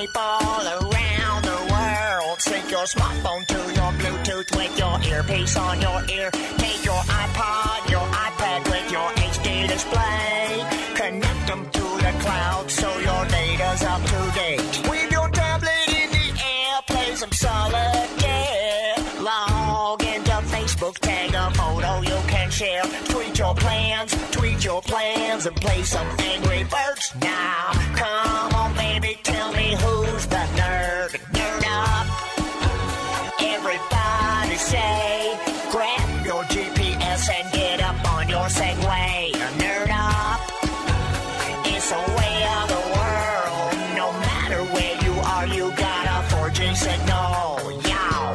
people around the world. Sync your smartphone to your Bluetooth with your earpiece on your ear. Take your iPod, your iPad with your HD display. Connect them to the cloud so your data's up to date. With your tablet in the air, play some solitaire. Log into Facebook, tag a photo you can share. Tweet your plans, and play some Angry Birds. Now, come on, baby, tell me who's the nerd. Nerd up. Everybody say, grab your GPS and get up on your Segway. Nerd up. It's a way of the world. No matter where you are, you got a 4G signal. Yow.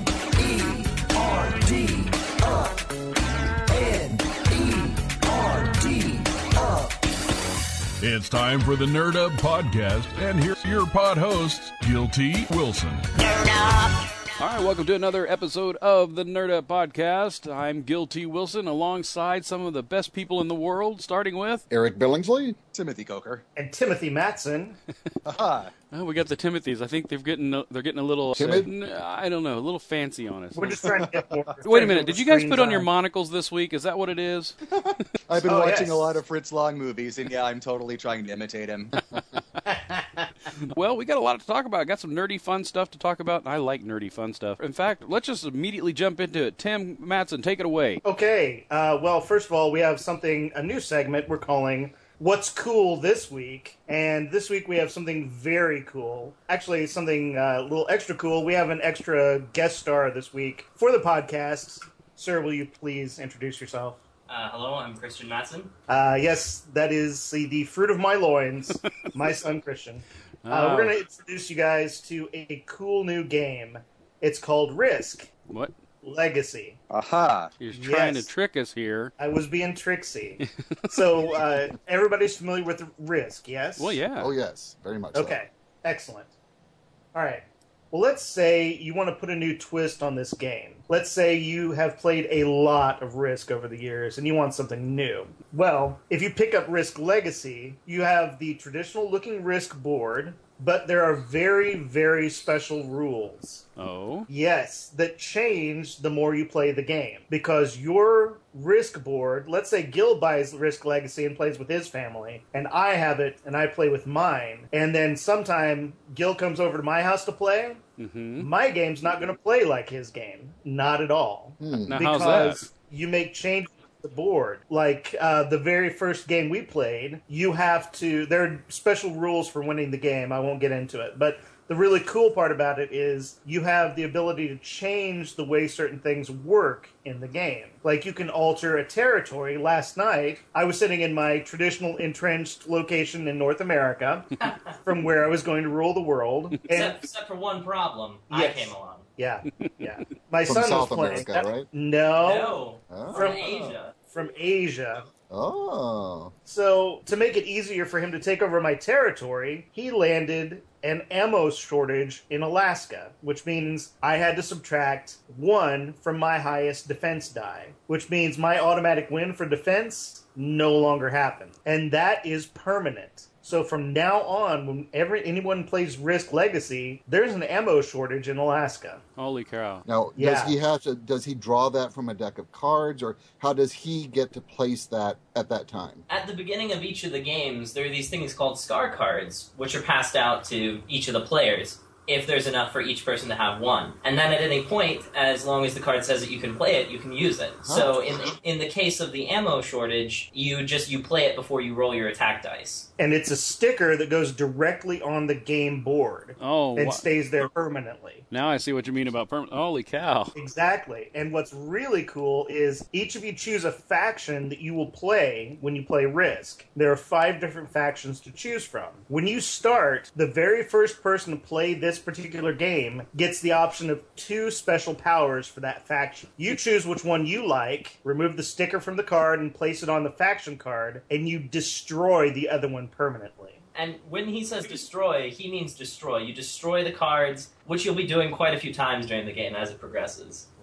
N-E-R-D up. N-E-R-D up. It's time for the Nerd Up Podcast, and here's your pod hosts, Guilty Wilson. Nerd up. All right, welcome to another episode of the Nerd Up Podcast. I'm Guilty Wilson, alongside some of the best people in the world, starting with... Eric Billingsley, Timothy Coker, and Timothy Matson. Aha. Oh, we got the Timothys. I think they're getting a little... Timid? I don't know, a little fancy on us. We're just trying to get more. Wait a minute, did you guys put on your monocles this week? Is that what it is? I've been Oh, watching yes. a lot of Fritz Lang movies, and yeah, I'm totally trying to imitate him. Well, we got a lot to talk about. Got some nerdy fun stuff to talk about. I like nerdy fun stuff. In fact, let's just immediately jump into it. Tim Matson, take it away. Okay, well, first of all, we have a new segment we're calling What's Cool This Week? And this week we have something very cool. Actually, something a little extra cool. We have an extra guest star this week for the podcast. Sir, will you please introduce yourself? Hello, I'm Christian Matson. Yes, that is the fruit of my loins, my son Christian. We're going to introduce you guys to a cool new game. It's called Risk What? Legacy. Aha. You're trying Yes. to trick us here. I was being tricksy. So, everybody's familiar with Risk, yes? Well, yeah. Oh, yes. Very much so. Okay, excellent. All right. Well, let's say you want to put a new twist on this game. Let's say you have played a lot of Risk over the years and you want something new. Well, if you pick up Risk Legacy, you have the traditional looking Risk board, but there are very, very special rules. Oh? Yes, that change the more you play the game. Because your Risk board, let's say Gil buys Risk Legacy and plays with his family, and I have it and I play with mine, and then sometime Gil comes over to my house to play, my game's not going to play like his game. Not at all. Now, Because how's that? you make changes to the board. Like the very first game we played, you have to... There are special rules for winning the game. I won't get into it. But the really cool part about it is you have the ability to change the way certain things work in the game. Like you can alter a territory. Last night, I was sitting in my traditional entrenched location in North America from where I was going to rule the world. And Except for one problem. Yes. I came along. yeah. My From son was South playing. America, right? No. No, Oh. from Asia. From Asia. Oh. So, to make it easier for him to take over my territory, he landed an ammo shortage in Alaska, which means I had to subtract 1 from my highest defense die, which means my automatic win for defense no longer happens. And that is permanent. So from now on, whenever anyone plays Risk Legacy, there's an ammo shortage in Alaska. Holy cow. Now, Yeah. does he draw that from a deck of cards, or how does he get to place that at that time? At the beginning of each of the games, there are these things called scar cards, which are passed out to each of the players, if there's enough for each person to have one. And then at any point, as long as the card says that you can play it, you can use it. So in the case of the ammo shortage, you play it before you roll your attack dice. And it's a sticker that goes directly on the game board Oh, and stays there permanently. now I see what you mean about permanent. Holy cow. Exactly. And what's really cool is each of you choose a faction that you will play when you play Risk. There are 5 different factions to choose from. When you start, the very first person to play this particular game gets the option of 2 special powers for that faction. You choose which one you like, remove the sticker from the card and place it on the faction card, and you destroy the other one permanently. And when he says destroy, he means destroy. You destroy the cards, which you'll be doing quite a few times during the game as it progresses.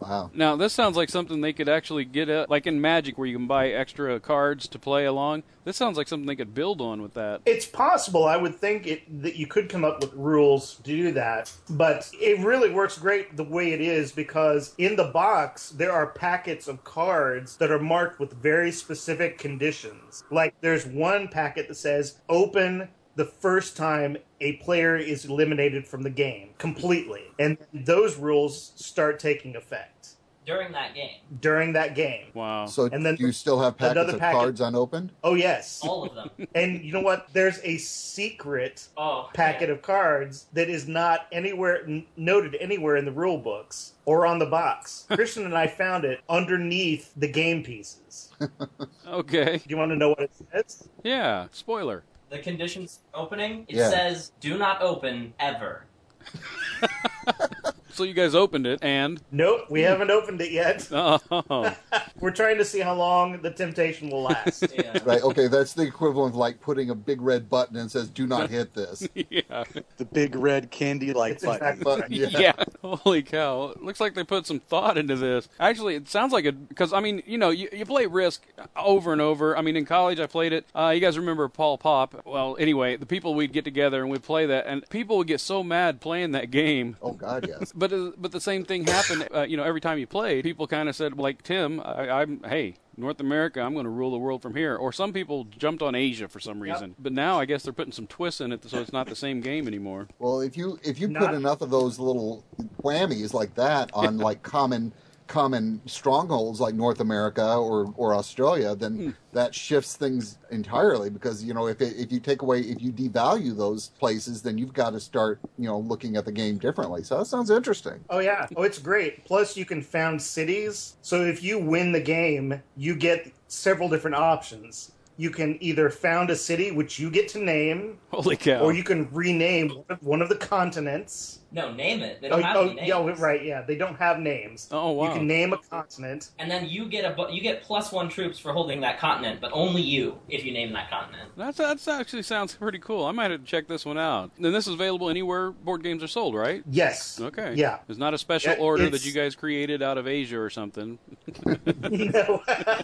Wow. Now, this sounds like something they could actually get at, like in Magic where you can buy extra cards to play along. This sounds like something they could build on with that. It's possible. I would think that you could come up with rules to do that, but it really works great the way it is because in the box there are packets of cards that are marked with very specific conditions. Like there's one packet that says open the first time a player is eliminated from the game completely, and those rules start taking effect During that game. during that game. Wow. So And then do you still have packets another of packet- cards unopened? Oh yes. All of them. And you know what? There's a secret Oh. packet of cards that is not anywhere noted anywhere in the rule books or on the box. Christian and I found it underneath the game pieces. Okay. Do you want to know what it says? Yeah. Spoiler. The conditions opening, it Yeah. says, do not open ever. So you guys opened it, and... Nope, we haven't opened it yet. Oh. We're trying to see how long the temptation will last. Yeah. Right, okay, that's the equivalent of like putting a big red button and says, do not hit this. Yeah. The big red candy-like It's in button. fact But, yeah. Yeah. Holy cow. It looks like they put some thought into this. Actually, it sounds like because, I mean, you know, you play Risk over and over. I mean, in college, I played it. You guys remember Paul Pop? Well, anyway, the people we'd get together and we'd play that, and people would get so mad playing that game. Oh, God, yes. But the same thing happened, you know, every time you played, people kind of said, like Tim, hey, North America, I'm going to rule the world from here. Or some people jumped on Asia for some reason. But now I guess they're putting some twists in it so it's not the same game anymore. Well, if you Not- put enough of those little whammies like that on like common strongholds like North America or Australia, then that shifts things entirely. Because you know if you devalue those places, then you've got to start looking at the game differently. So that sounds interesting. Oh, yeah. Oh, it's great. Plus, you can found cities. So if you win the game, you get several different options. You can either found a city, which you get to name, Holy cow. or you can rename one of the continents. No, name it. They don't have any names. Yeah, right, yeah. They don't have names. Oh, wow. You can name a continent. And then you get +1 troops for holding that continent, but only you if you name that continent. That's actually sounds pretty cool. I might have to check this one out. And this is available anywhere board games are sold, right? Yes. Okay. Yeah. It's not a special Yeah, order that it's- you guys created out of Asia or something. No.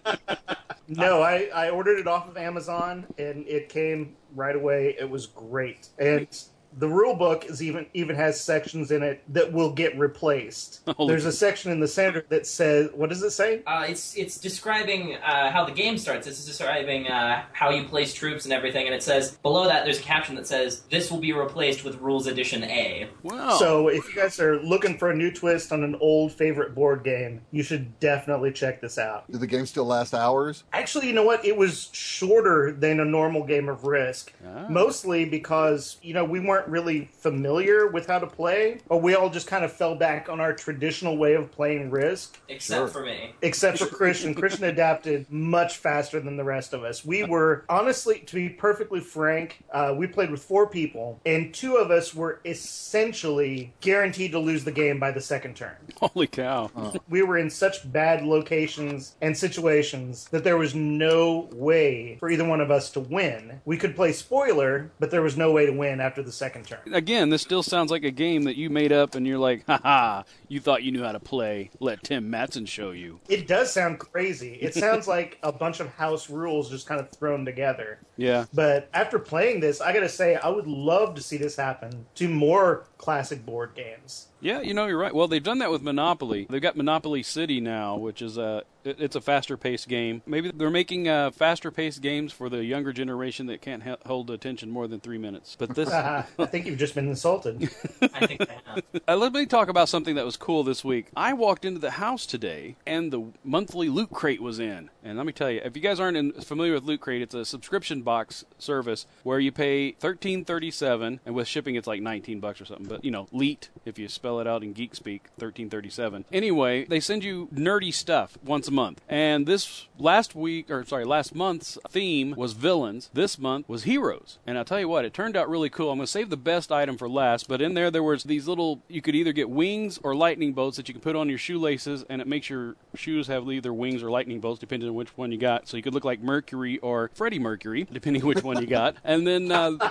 No, I ordered it off of Amazon, and it came right away. It was great. And the rule book is even has sections in it that will get replaced. Holy There's a section in the center that says, what does it say? It's describing how the game starts. It's describing how you place troops and everything, and it says below that there's a caption that says this will be replaced with Rules Edition A. Wow. So if you guys are looking for a new twist on an old favorite board game, you should definitely check this out. Do the game still last hours? Actually, you know what? It was shorter than a normal game of Risk. Ah. Mostly because, we weren't really familiar with how to play, or we all just kind of fell back on our traditional way of playing Risk. Except for me. Except for Christian. Christian adapted much faster than the rest of us. We were, honestly, to be perfectly frank, we played with 4 people, and 2 of us were essentially guaranteed to lose the game by the second turn. Holy cow. We were in such bad locations and situations that there was no way for either one of us to win. We could play spoiler, but there was no way to win after the second turn. Again, this still sounds like a game that you made up and you're like, haha, you thought you knew how to play. Let Tim Matson show you. It does sound crazy. It sounds like a bunch of house rules just kind of thrown together. Yeah. But after playing this, I gotta say, I would love to see this happen to more classic board games. Yeah, you're right. Well, they've done that with Monopoly. They've got Monopoly City now, which is it's a faster-paced game. Maybe they're making faster-paced games for the younger generation that can't hold attention more than 3 minutes. But this... I think you've just been insulted. I think they have. Let me talk about something that was cool this week. I walked into the house today, and the monthly Loot Crate was in. And let me tell you, if you guys aren't familiar with Loot Crate, it's a subscription box service where you pay $13.37, and with shipping it's like $19 or something. But, Leet, if you spell it out in geek speak, $13.37. Anyway, they send you nerdy stuff once a month. And this last month's theme was villains. This month was heroes. And I'll tell you what, it turned out really cool. I'm going to save the best item for last, but in there was these little, you could either get wings or lightning bolts that you can put on your shoelaces, and it makes your shoes have either wings or lightning bolts, depending on which one you got. So you could look like Mercury or Freddie Mercury, depending on which one you got. And then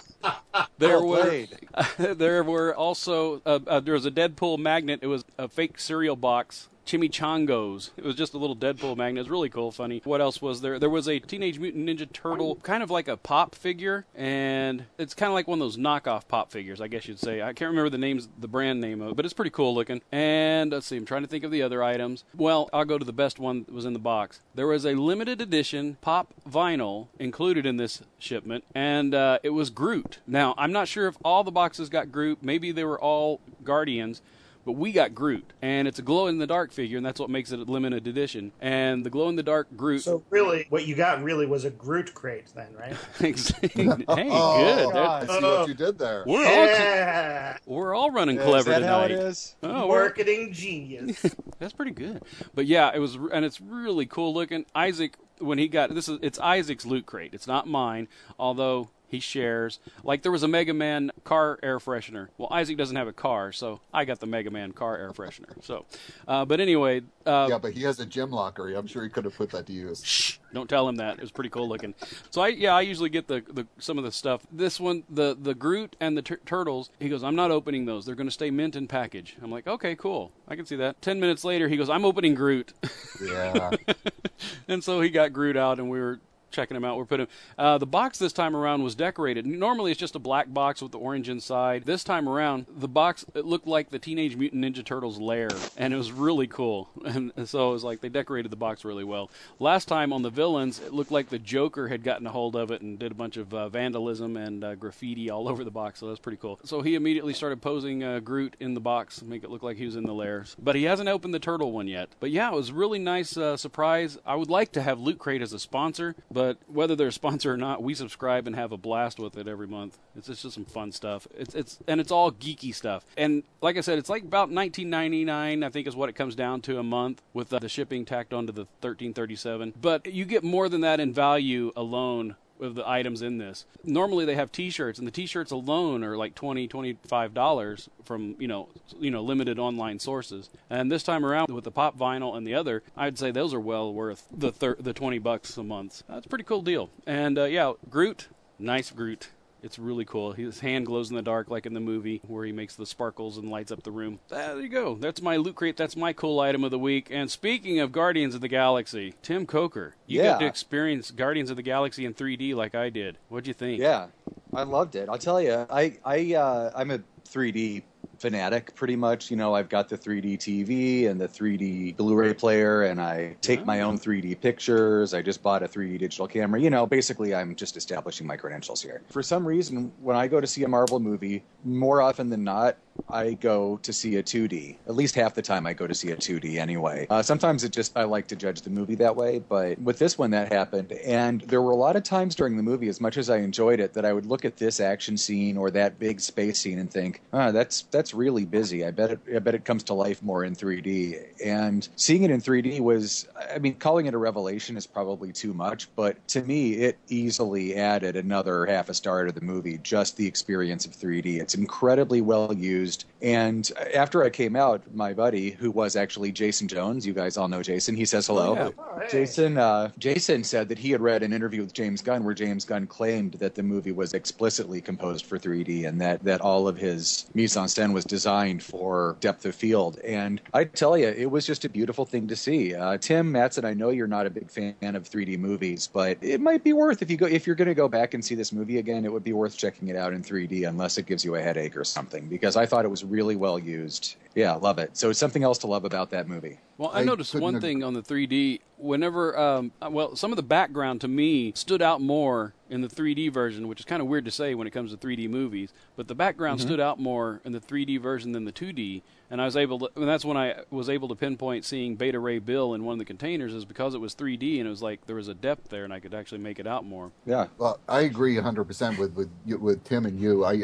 there were also, there was a Deadpool magnet. It was a fake cereal box Chimichangos. It was just a little Deadpool magnet. It was really cool, funny. What else was there? There was a Teenage Mutant Ninja Turtle, kind of like a pop figure, and it's kind of like one of those knockoff pop figures, I guess you'd say. I can't remember the brand name of it, but it's pretty cool looking. And let's see, I'm trying to think of the other items. Well, I'll go to the best one that was in the box. There was a limited edition pop vinyl included in this shipment, and it was Groot. Now, I'm not sure if all the boxes got Groot. Maybe they were all Guardians. But we got Groot, and it's a glow-in-the-dark figure, and that's what makes it a limited edition. And the glow-in-the-dark Groot... So really, what you got really was a Groot crate then, right? Hey, good. I see what you did there. We're all running clever Is that tonight. how it is? Oh, Marketing genius. that's pretty good. But yeah, it's really cool looking. Isaac, when he got it's Isaac's Loot Crate. It's not mine, although he shares. Like there was a Mega Man car air freshener. Well, Isaac doesn't have a car, so I got the Mega Man car air freshener. So, but anyway. Yeah, but he has a gym locker. I'm sure he could have put that to use. Shh! Don't tell him that. It was pretty cool looking. So I usually get the some of the stuff. This one, the Groot and the turtles. He goes, I'm not opening those. They're going to stay mint in package. I'm like, okay, cool. I can see that. 10 minutes later, he goes, I'm opening Groot. Yeah. And so he got Groot out, and we were checking him out. We're putting the box this time around was decorated. Normally it's just a black box with the orange inside. This time around, the box, it looked like the Teenage Mutant Ninja Turtles lair, and it was really cool. And so it was like they decorated the box really well. Last time on the villains, it looked like the Joker had gotten a hold of it and did a bunch of vandalism and graffiti all over the box, so that's pretty cool. So he immediately started posing Groot in the box, make it look like he was in the lairs. But he hasn't opened the turtle one yet. But yeah, it was a really nice surprise. I would like to have Loot Crate as a sponsor, but whether they're a sponsor or not, we subscribe and have a blast with it every month. It's just some fun stuff. It's all geeky stuff. And like I said, it's like about $19.99, I think is what it comes down to a month, with the shipping tacked onto the $13.37. But you get more than that in value alone of the items in this. Normally they have t-shirts, and the t-shirts alone are like $20-$25 from limited online sources. And this time around with the pop vinyl and the other, I'd say those are well worth the $20 a month. That's a pretty cool deal. And yeah, Groot, nice Groot. It's really cool. His hand glows in the dark like in the movie where he makes the sparkles and lights up the room. There you go. That's my Loot Crate. That's my cool item of the week. And speaking of Guardians of the Galaxy, Tim Coker, you got to experience Guardians of the Galaxy in 3D like I did. What'd you think? Yeah, I loved it. I'll tell you, I'm a 3D fanatic pretty much. I've got the 3D TV and the 3D Blu-ray player, and I take my own 3D pictures. I just bought a 3D digital camera. Basically I'm just establishing my credentials here. For some reason, when I go to see a Marvel movie, more often than not, I go to see a 2D. At least half the time I go to see a 2D anyway. Sometimes I like to judge the movie that way, but with this one that happened. And there were a lot of times during the movie, as much as I enjoyed it, that I would look at this action scene or that big space scene and think, that's really busy. I bet it comes to life more in 3D. And seeing it in 3D was, calling it a revelation is probably too much, but to me, it easily added another half a star to the movie, just the experience of 3D. It's incredibly well used. And after I came out, my buddy, who was actually Jason Jones, you guys all know Jason, he says hello. Yeah. Oh, hey. Jason said that he had read an interview with James Gunn where James Gunn claimed that the movie was explicitly composed for 3D and that all of his mise en scène was designed for depth of field. And I tell you, it was just a beautiful thing to see. Tim Matson, I know you're not a big fan of 3D movies, but it might be worth, if you're going to go back and see this movie again, it would be worth checking it out in 3D unless it gives you a headache or something, because I thought it was really well used. Yeah, love it. So it's something else to love about that movie. Well, I noticed one thing on the 3D. Whenever, some of the background to me stood out more in the 3D version, which is kind of weird to say when it comes to 3D movies, but the background stood out more in the 3D version than the 2D. And that's when I was able to pinpoint seeing Beta Ray Bill in one of the containers, is because it was 3D and it was like there was a depth there and I could actually make it out more. Yeah. Well, I agree 100% with Tim and you. I'm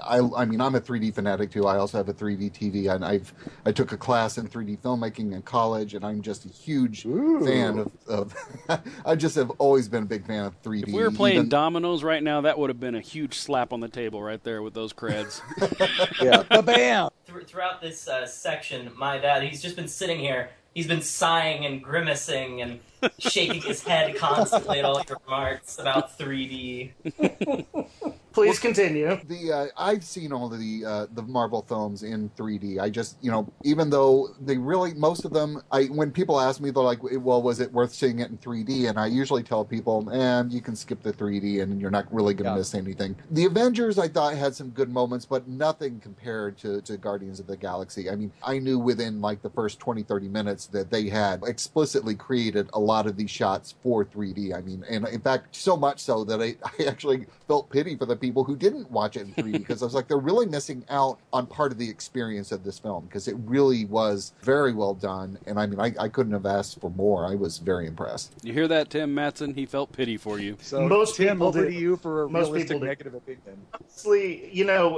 a 3D fanatic too. I also have a 3D TV, and I took a class in 3D filmmaking in college, and I'm just a huge fan of I just have always been a big fan of 3D. If we were playing dominoes right now, that would have been a huge slap on the table right there with those creds. Yeah. Ba-bam! Throughout this section, my dad, he's just been sitting here. He's been sighing and grimacing and shaking his head constantly at all your remarks about 3D. Please continue. I've seen all the Marvel films in 3D. I just, even though they really, most of them, when people ask me, they're like, well, was it worth seeing it in 3D? And I usually tell people, you can skip the 3D and you're not really going to miss anything. The Avengers, I thought, had some good moments, but nothing compared to Guardians of the Galaxy. I mean, I knew within like the first 20, 30 minutes that they had explicitly created a lot of these shots for 3D. I mean, and in fact, so much so that I actually felt pity for the people who didn't watch it in 3D, because I was like, they're really missing out on part of the experience of this film, because it really was very well done. And I mean, I couldn't have asked for more. I was very impressed. You hear that, Tim Matson? He felt pity for you. So Most Tim, people over do. to you for a Most realistic people do. negative opinion. Honestly,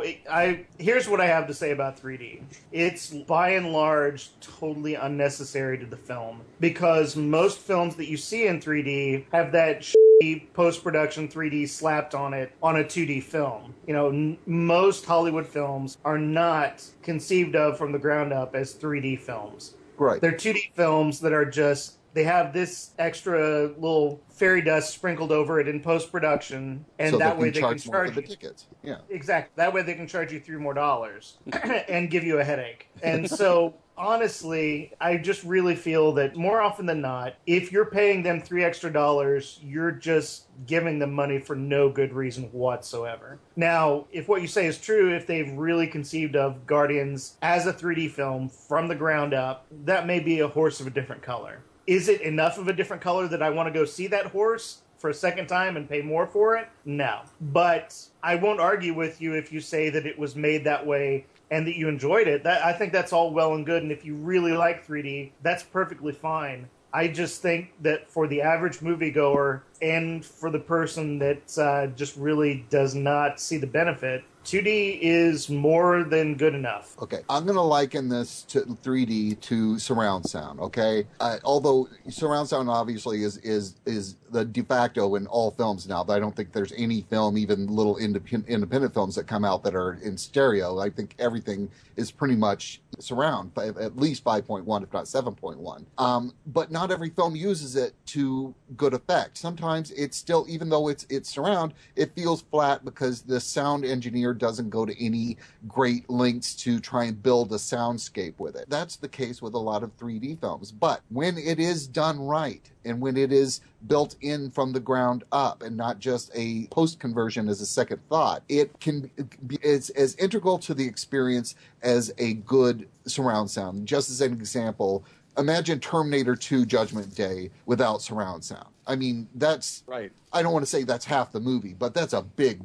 here's what I have to say about 3D. It's by and large totally unnecessary to the film, because most films that you see in 3D have that post-production 3D slapped on it on a 2D film. Most Hollywood films are not conceived of from the ground up as 3D films. Right. They're 2D films that are just, they have this extra little fairy dust sprinkled over it in post-production, and So that way they can charge more for charge the you. tickets. Yeah. Exactly. That way they can charge you $3 more and give you a headache. And so, honestly, I just really feel that more often than not, if you're paying them $3 extra, you're just giving them money for no good reason whatsoever. Now, if what you say is true, if they've really conceived of Guardians as a 3D film from the ground up, that may be a horse of a different color. Is it enough of a different color that I want to go see that horse for a second time and pay more for it? No. But I won't argue with you if you say that it was made that way and that you enjoyed it. I think that's all well and good, and if you really like 3D, that's perfectly fine. I just think that for the average moviegoer and for the person that just really does not see the benefit, 2D is more than good enough. Okay, I'm going to liken this to 3D to surround sound, okay? Although surround sound obviously is the de facto in all films now, but I don't think there's any film, even little independent films that come out that are in stereo. I think everything is pretty much surround, at least 5.1, if not 7.1. But not every film uses it to good effect. Sometimes it's still, even though it's surround, it feels flat because the sound engineer doesn't go to any great lengths to try and build a soundscape with it. That's the case with a lot of 3D films. But when it is done right, and when it is built in from the ground up and not just a post-conversion as a second thought, it can be as integral to the experience as a good surround sound. Just as an example, imagine Terminator 2 Judgment Day without surround sound. I mean, that's right. I don't want to say that's half the movie, but that's a big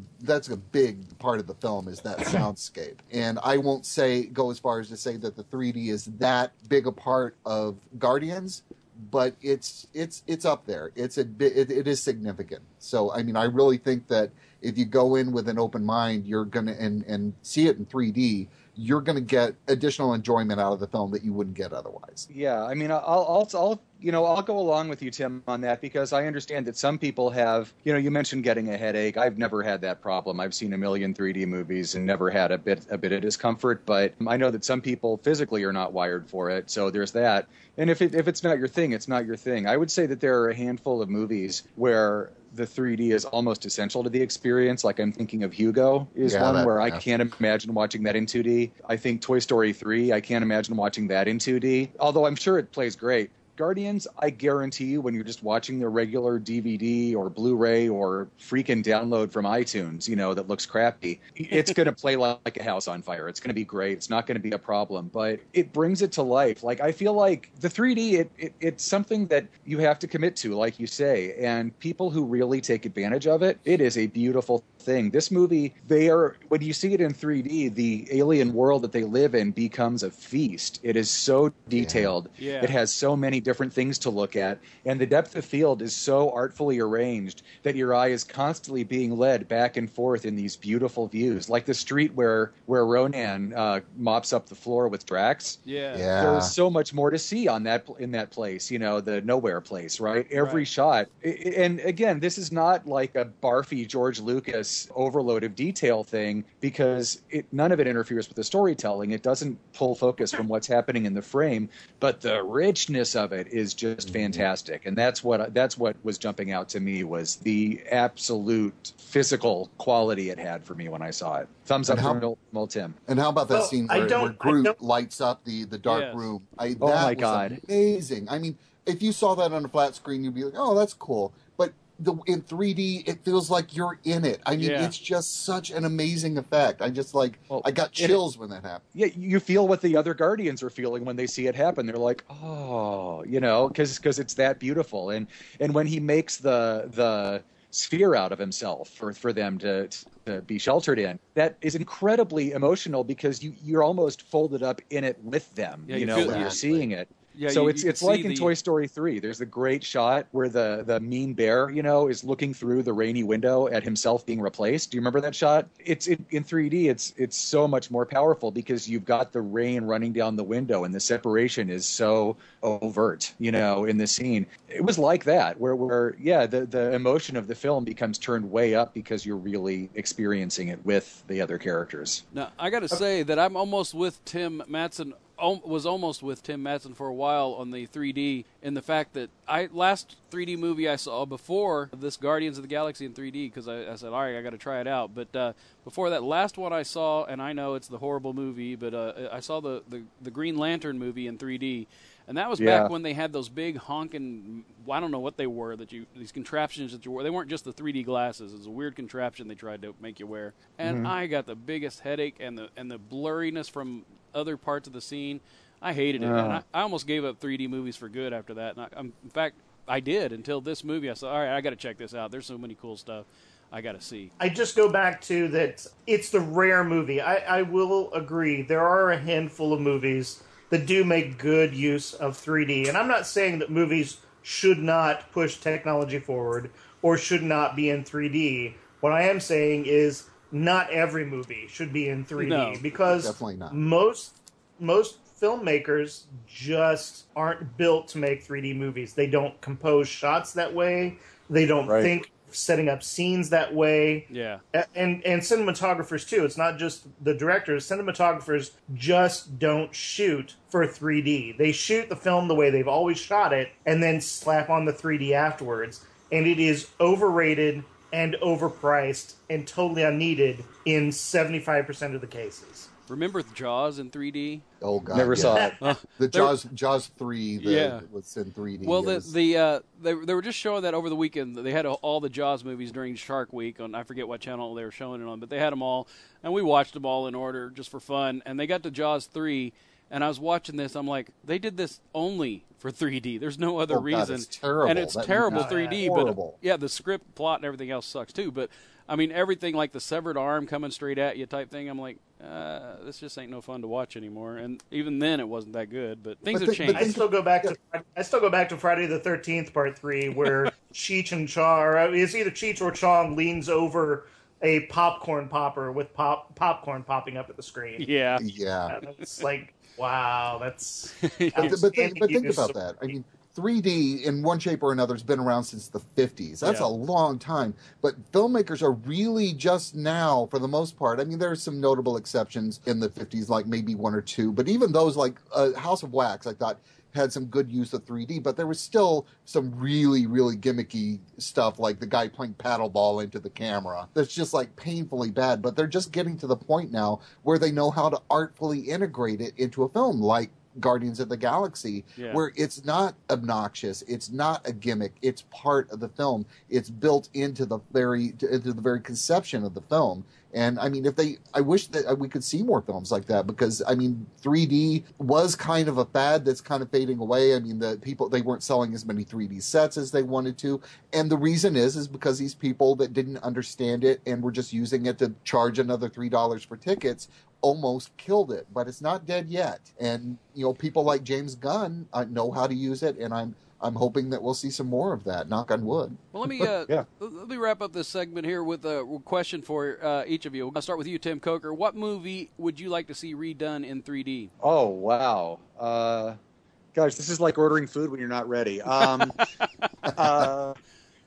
part of the film is that soundscape. And I won't go as far as to say that the 3D is that big a part of Guardians, but it's up there. It is significant. So I mean, I really think that if you go in with an open mind, you're gonna and see it in 3D, you're gonna get additional enjoyment out of the film that you wouldn't get otherwise. Yeah, I mean, I'll go along with you, Tim, on that, because I understand that some people have, you mentioned getting a headache. I've never had that problem. I've seen a million 3D movies and never had a bit of discomfort, but I know that some people physically are not wired for it, so there's that. And if it's not your thing, it's not your thing. I would say that there are a handful of movies where the 3D is almost essential to the experience. Like I'm thinking of Hugo is one where I can't imagine watching that in 2D. I think Toy Story 3, I can't imagine watching that in 2D, although I'm sure it plays great. Guardians, I guarantee you, when you're just watching the regular DVD or Blu-ray or freaking download from iTunes, that looks crappy, it's going to play like a house on fire. It's going to be great. It's not going to be a problem, but it brings it to life. Like, I feel like the 3D, it's something that you have to commit to, like you say, and people who really take advantage of it, it is a beautiful thing. This movie, when you see it in 3D, the alien world that they live in becomes a feast. It is so detailed. Yeah. It has so many different things to look at, and the depth of field is so artfully arranged that your eye is constantly being led back and forth in these beautiful views, like the street where Ronan mops up the floor with Drax. Yeah. There's so much more to see in that place, the nowhere place, right? Every shot. And again, this is not like a barfy George Lucas overload of detail thing, because none of it interferes with the storytelling. It doesn't pull focus from what's happening in the frame, but the richness of it is just fantastic, and that's what was jumping out to me was the absolute physical quality it had for me when I saw it. Thumbs up from Tim. And how about that Well, scene I where don't- Groot lights up the dark Yes. room? Oh That my was God. amazing. I mean, if you saw that on a flat screen, you'd be like, "Oh, that's cool." But in 3D, it feels like you're in it. I mean, Yeah. it's just such an amazing effect. I just I got chills when that happened. Yeah, you feel what the other Guardians are feeling when they see it happen. They're like, oh, because it's that beautiful. And when he makes the sphere out of himself for them to be sheltered in, that is incredibly emotional because you're almost folded up in it with them. Yeah, you you know feel when that. you're seeing it. Yeah, So you it's can like see in Toy Story 3. There's a great shot where the mean bear, is looking through the rainy window at himself being replaced. Do you remember that shot? It's in 3D. It's so much more powerful because you've got the rain running down the window and the separation is so overt, in the scene. It was like that where the emotion of the film becomes turned way up because you're really experiencing it with the other characters. Now, I got to say that I'm almost with Tim Mattson. Was almost with Tim Mattson for a while on the 3D, in the fact that last 3D movie I saw before this Guardians of the Galaxy in 3D, because I said, all right, I got to try it out. But before that last one I saw, and I know it's the horrible movie, but I saw the Green Lantern movie in 3D. And that was back when they had those big honking, I don't know what they were, these contraptions that you wore. They weren't just the 3D glasses. It was a weird contraption they tried to make you wear. And I got the biggest headache and the blurriness from other parts of the scene. I hated it. And I almost gave up 3D movies for good after that. And in fact, I did until this movie. I said, all right, I got to check this out. There's so many cool stuff I got to see. I just go back to that it's the rare movie. I will agree. There are a handful of movies that do make good use of 3D. And I'm not saying that movies should not push technology forward or should not be in 3D. What I am saying is not every movie should be in 3D No, because definitely not. most filmmakers just aren't built to make 3D movies. They don't compose shots that way. They don't think setting up scenes that way. Yeah. And cinematographers too. It's not just the directors. Cinematographers just don't shoot for 3D. They shoot the film the way they've always shot it and then slap on the 3D afterwards. And it is overrated and overpriced and totally unneeded in 75% of the cases. Remember Jaws in 3D? Oh God, Never saw it. The Jaws 3 was in 3D. Well, they were just showing that over the weekend. They had all the Jaws movies during Shark Week on, I forget what channel they were showing it on, but they had them all, and we watched them all in order just for fun. And they got to Jaws 3, and I was watching this. I'm like, they did this only for 3D. There's no other reason. It's terrible. And it's terrible 3D, horrible. but the script, plot, and everything else sucks too. But I mean, everything like the severed arm coming straight at you type thing. I'm like, this just ain't no fun to watch anymore. And even then, it wasn't that good. But things have changed. I still go back to Friday the 13th Part 3, where Cheech and Chong, it's either Cheech or Chong leans over a popcorn popper with popcorn popping up at the screen. Yeah. It's like, wow, that's. But think about that. I mean, 3D in one shape or another has been around since the 50s. That's a long time. But filmmakers are really just now, for the most part. I mean, there are some notable exceptions in the 50s, like maybe one or two. But even those, like House of Wax, I thought had some good use of 3D. But there was still some really, really gimmicky stuff, like the guy playing paddleball into the camera. That's just like painfully bad. But they're just getting to the point now where they know how to artfully integrate it into a film, like Guardians of the Galaxy, where it's not obnoxious, it's not a gimmick, it's part of the film. It's built into the very conception of the film. And I mean, I wish that we could see more films like that, because I mean, 3D was kind of a fad that's kind of fading away. I mean, they weren't selling as many 3D sets as they wanted to, and the reason is because these people that didn't understand it and were just using it to charge another $3 for tickets almost killed it. But it's not dead yet, and people like James Gunn know how to use it, and I'm hoping that we'll see some more of that. Knock on wood. Well, let me wrap up this segment here with a question for each of you. I'll start with you, Tim Coker. What movie would you like to see redone in 3D? Oh, wow. Gosh, this is like ordering food when you're not ready.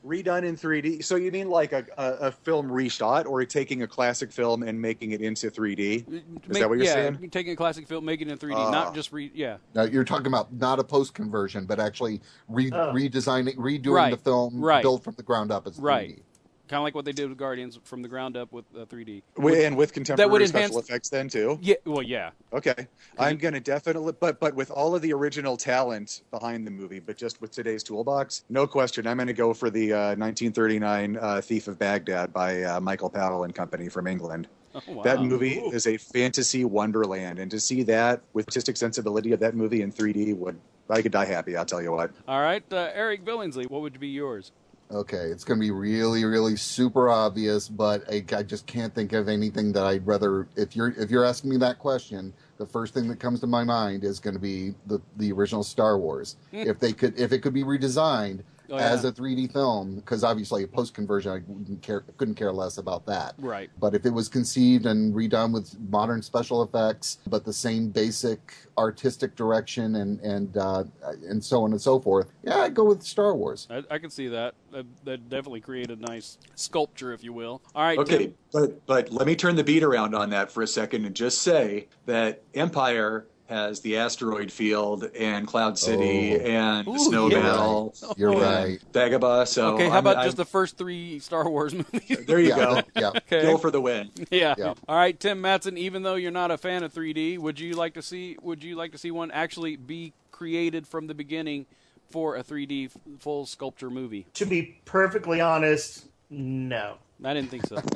Redone in 3D. So you mean like a film reshot, or taking a classic film and making it into 3D? Is that what you're saying? Yeah, taking a classic film, making it in 3D, not just Now, you're talking about not a post conversion, but actually redesigning, redoing Right. the film Right. built from the ground up as 3D. Right. Kind of like what they did with Guardians from the ground up with 3D. And with contemporary would special enhance- effects then too? Yeah, well, yeah. Okay. I'm going to definitely, but with all of the original talent behind the movie, but just with today's toolbox, no question, I'm going to go for the 1939 Thief of Baghdad by Michael Powell and Company from England. Oh, wow. That movie is a fantasy wonderland, and to see that with artistic sensibility of that movie in 3D, I could die happy, I'll tell you what. All right, Eric Billingsley, what would be yours? Okay, it's going to be really, really super obvious, but I just can't think of anything that I'd rather. If you're asking me that question, the first thing that comes to my mind is going to be the original Star Wars. If it could be redesigned as a 3D film, because obviously a post conversion, I couldn't care less about that. Right. But if it was conceived and redone with modern special effects, but the same basic artistic direction and so on and so forth, yeah, I'd go with Star Wars. I can see that. That definitely create a nice sculpture, if you will. All right. Okay, Tim. but let me turn the beat around on that for a second and just say that Empire has the asteroid field and Cloud City and the Snow yeah. Battle. You're and right. Dagobah. So Okay, how about just the first 3 Star Wars movies? There you go. Yeah. Okay. Go for the win. Yeah. Yeah. All right, Tim Mattson. Even though you're not a fan of 3D, would you like to see one actually be created from the beginning for a 3D full sculpture movie? To be perfectly honest, no. I didn't think so.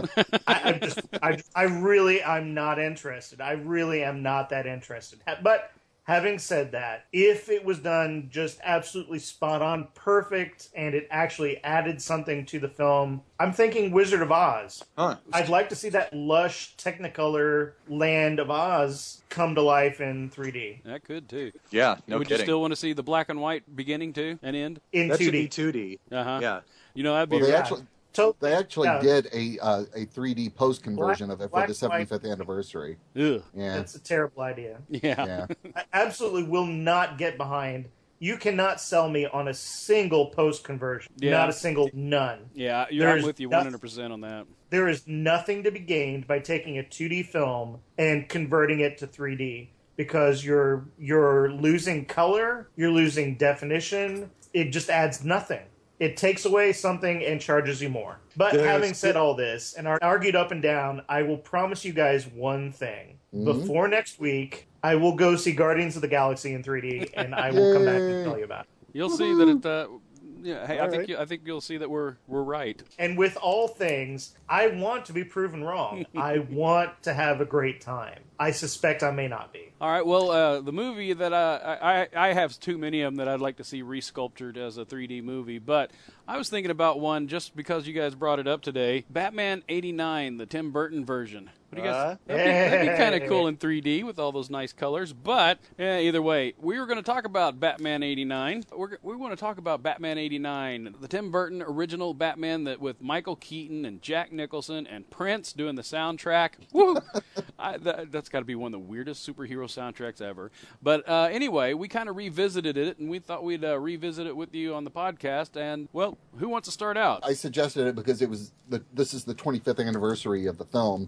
I'm not interested. I really am not that interested. But having said that, if it was done just absolutely spot on, perfect, and it actually added something to the film, I'm thinking Wizard of Oz. Huh. I'd like to see that lush Technicolor land of Oz come to life in 3D. That could too. Yeah, no Would kidding. you still want to see the black and white beginning too and end? In that 2D. should be 2D. Uh-huh. Yeah. You know, that'd be Well, they Yeah. actually So, They actually yeah. did a 3D post conversion of it for Black the and white. 75th anniversary. Ugh. Yeah, That's a terrible idea. Yeah. yeah. I absolutely will not get behind. You cannot sell me on a single post conversion. Yeah. Not a single, none. Yeah, I'm There's with you nothing- 100% on that. There is nothing to be gained by taking a 2D film and converting it to 3D because you're losing color, you're losing definition. It just adds nothing. It takes away something and charges you more. But having said all this and argued up and down, I will promise you guys one thing. Before next week, I will go see Guardians of the Galaxy in 3D, and I will come back and tell you about it. You'll see that it. Yeah, hey, All I think you'll see that we're right. And with all things, I want to be proven wrong. I want to have a great time. I suspect I may not be. All right. Well, the movie that I have too many of them that I'd like to see resculptured as a 3D movie, but I was thinking about one just because you guys brought it up today. Batman '89, the Tim Burton version. What do you guys? That'd be kind of cool in 3D with all those nice colors. But either way, we were going to talk about Batman '89. We want to talk about Batman '89, the Tim Burton original Batman with Michael Keaton and Jack Nicholson and Prince doing the soundtrack. Woo! That's got to be one of the weirdest superhero soundtracks ever. But anyway, we kind of revisited it, and we thought we'd revisit it with you on the podcast. And well, who wants to start out? I suggested it because this is the 25th anniversary of the film.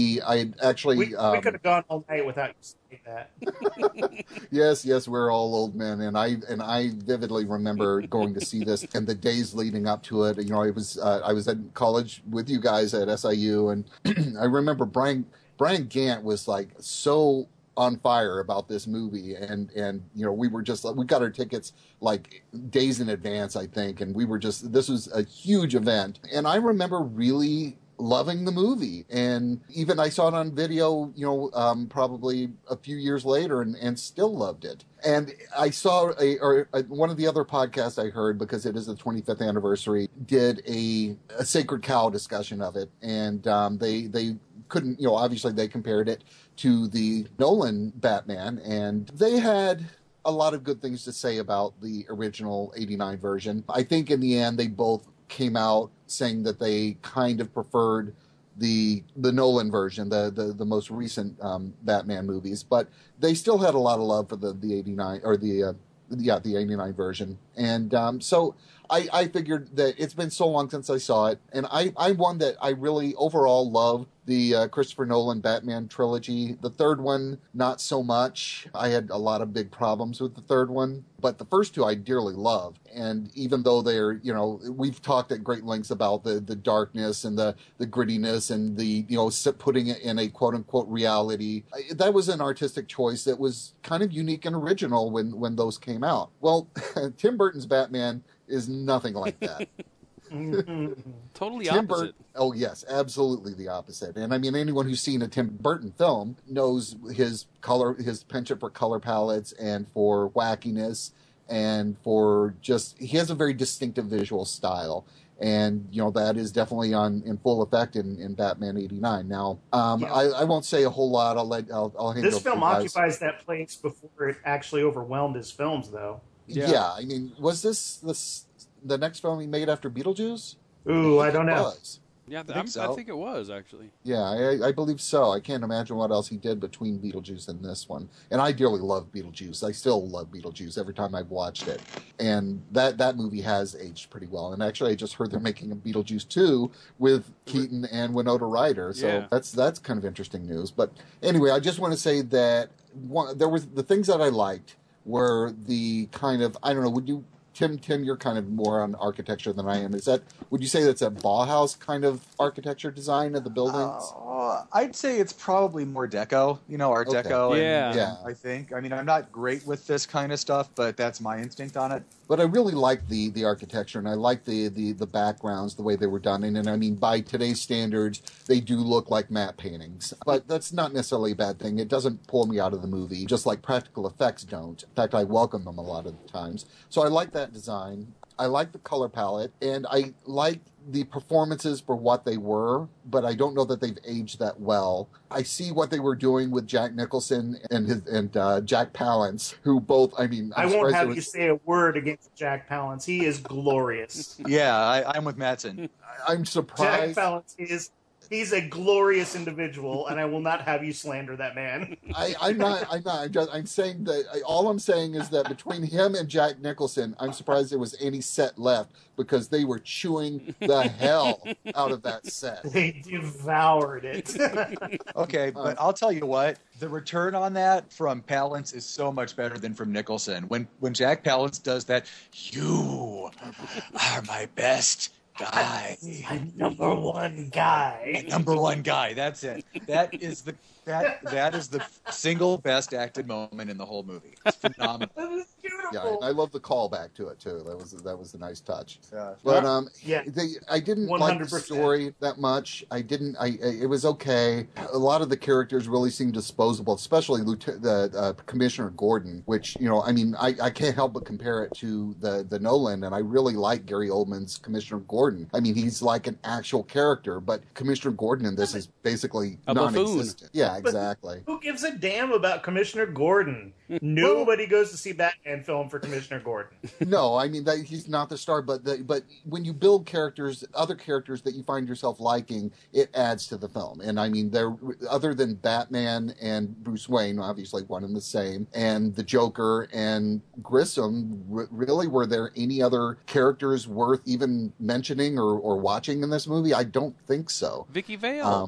I actually We could have gone all night without you saying that. yes, we're all old men, and I vividly remember going to see this and the days leading up to it. You know, I was at college with you guys at SIU, and I remember Brian Gant was like so on fire about this movie, and you know, we got our tickets like days in advance, I think, and this was a huge event, and I remember really loving the movie, and even I saw it on video, you know, probably a few years later, and still loved it. And I saw one of the other podcasts I heard, because it is the 25th anniversary, did a Sacred Cow discussion of it, and they couldn't, you know, obviously they compared it to the Nolan Batman, and they had a lot of good things to say about the original '89 version. I think in the end they both came out saying that they kind of preferred the Nolan version, the most recent Batman movies, but they still had a lot of love for the '89 or the Yeah, the 89 version. And so I figured that it's been so long since I saw it, and I'm one that I really overall love the Christopher Nolan Batman trilogy. The third one, not so much. I had a lot of big problems with the third one, but the first two I dearly love. And even though they're, you know, we've talked at great lengths about the darkness and the grittiness and the, you know, putting it in a quote unquote reality, that was an artistic choice that was kind of unique and original when those came out. Well, Tim Burton's Batman is nothing like that. Totally Tim opposite. Burton, oh yes, absolutely the opposite. And I mean, anyone who's seen a Tim Burton film knows his penchant for color palettes and for wackiness and for just, he has a very distinctive visual style. And, you know, that is definitely in full effect in Batman 89. Now, I won't say a whole lot. I'll hand This it over film to you guys. occupies that place before it actually overwhelmed his films, though. Yeah, I mean, was this the next film he made after Beetlejuice? Ooh, I don't know. Was. Yeah, I I think it was, actually. Yeah, I believe so. I can't imagine what else he did between Beetlejuice and this one. And I dearly love Beetlejuice. I still love Beetlejuice every time I've watched it. And that movie has aged pretty well. And actually, I just heard they're making a Beetlejuice 2 with Keaton and Winona Ryder. So Yeah. that's kind of interesting news. But anyway, I just want to say that there was the things that I liked were the kind of, I don't know, would you... Tim, you're kind of more on architecture than I am. Would you say that's a Bauhaus kind of architecture design of the buildings? I'd say it's probably more deco, Art Okay. Deco. Yeah. Yeah. I think. I mean, I'm not great with this kind of stuff, but that's my instinct on it. But I really like the architecture, and I like the backgrounds, the way they were done. And I mean, by today's standards, they do look like matte paintings. But that's not necessarily a bad thing. It doesn't pull me out of the movie, just like practical effects don't. In fact, I welcome them a lot of the times. So I like that design. I like the color palette, and I like the performances for what they were, but I don't know that they've aged that well. I see what they were doing with Jack Nicholson and Jack Palance, who both, I mean... I won't have you say a word against Jack Palance. He is glorious. Yeah, I'm with Mattson. I'm Jack surprised. Palance he's a glorious individual, and I will not have you slander that man. I'm not. I'm saying that. All I'm saying is that between him and Jack Nicholson, I'm surprised there was any set left because they were chewing the hell out of that set. They devoured it. Okay, but I'll tell you what, the return on that from Palance is so much better than from Nicholson. When Jack Palance does that, you are my best guy. I'm number one guy. Number one guy. That's it. That is the single best acted moment in the whole movie. It's phenomenal. That was Yeah, beautiful. I love the callback to it too. That was a nice touch. Yeah. But Yeah. I didn't like the 100%. story that much. It was okay. A lot of the characters really seemed disposable, especially Commissioner Gordon, which, I mean, I can't help but compare it to the Nolan, and I really like Gary Oldman's Commissioner Gordon. I mean, he's like an actual character, but Commissioner Gordon in this is basically A buffoon. non-existent. Yeah, exactly. Who gives a damn about Commissioner Gordon? Nobody goes to see Batman film for Commissioner Gordon. No, I mean he's not the star, but when you build characters, other characters that you find yourself liking, it adds to the film. And I mean, they're other than Batman and Bruce Wayne, obviously one and the same, and the Joker and Grissom. Really, were there any other characters worth even mentioning or watching in this movie? I don't think so. Vicky Vale.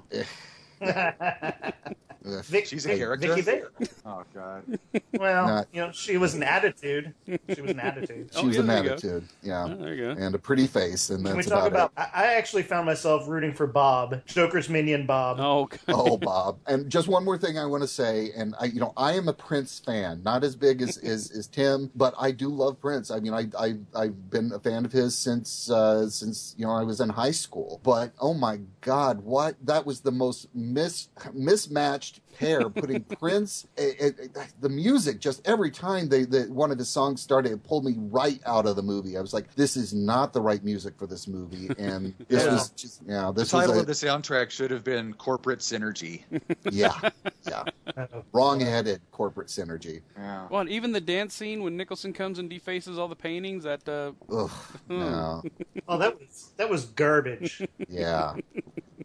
She's a character? Vicky Vale. Oh, God. Well, she was an attitude. She was an attitude. She was yeah, an there you go. attitude, yeah, Oh, there you go. and a pretty face, and Can we that's talk about about? I actually found myself rooting for Bob, Joker's minion, Bob. Oh, God. Oh, Bob. And just one more thing I want to say, and I am a Prince fan, not as big as Tim, but I do love Prince. I mean, I've been a fan of his since I was in high school. But oh my God, that was the most mismatched pair, putting Prince, the music, just every time one of his songs started, it pulled me right out of the movie. I was like, this is not the right music for this movie, and this Yeah. was just, The this title was of the soundtrack should have been Corporate Synergy. yeah, wrong-headed corporate synergy. Yeah. Well, and even the dance scene when Nicholson comes and defaces all the paintings at Ugh, no, Oh, that was garbage. yeah.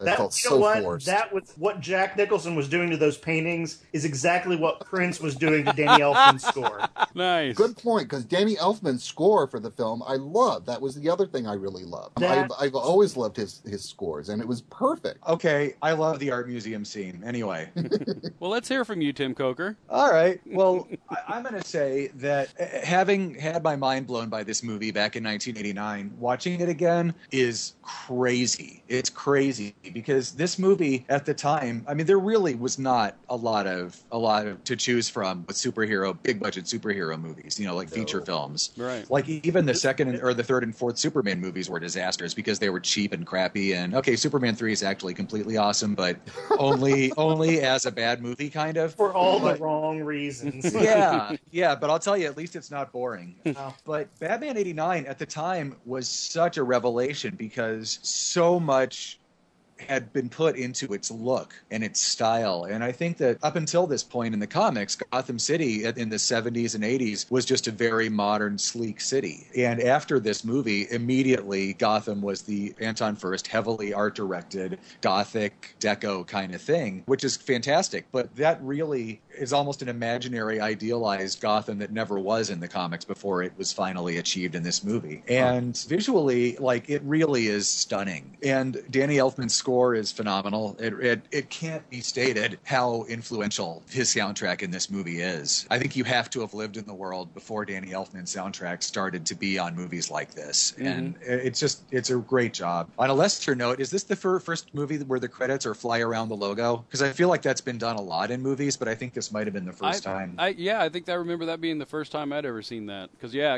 That felt you know so what? forced. That was what Jack Nicholson was doing to those paintings is exactly what Prince was doing to Danny Elfman's score. Nice. Good point, because Danny Elfman's score for the film, I loved. That was the other thing I really loved. I've always loved his scores, and it was perfect. Okay, I love the art museum scene. Anyway. Well, let's hear from you, Tim Coker. All right. Well, I'm going to say that having had my mind blown by this movie back in 1989, watching it again is crazy. It's crazy because this movie at the time, I mean, there really was not a lot of to choose from with big budget superhero movies, like feature films. Right. Like even the second or the third and fourth Superman movies were disasters because they were cheap and crappy. And okay, Superman 3 is actually completely awesome, but only as a bad movie, kind of. For all the wrong reasons. Yeah, but I'll tell you, at least it's not boring. Oh. But Batman 89 at the time was such a revelation because so much had been put into its look and its style. And I think that up until this point in the comics, Gotham City in the 70s and 80s was just a very modern, sleek city. And after this movie, immediately Gotham was the Anton Furst, heavily art-directed, gothic, deco kind of thing, which is fantastic. But that really is almost an imaginary, idealized Gotham that never was in the comics before it was finally achieved in this movie. And visually, it really is stunning. And Danny Elfman's score is phenomenal. It can't be stated how influential his soundtrack in this movie is. I think you have to have lived in the world before Danny Elfman's soundtrack started to be on movies like this. Mm-hmm. And it's a great job. On a lesser note, is this the first movie where the credits are fly around the logo? Because I feel like that's been done a lot in movies, but I think this might have been the first time. I think I remember that being the first time I'd ever seen that.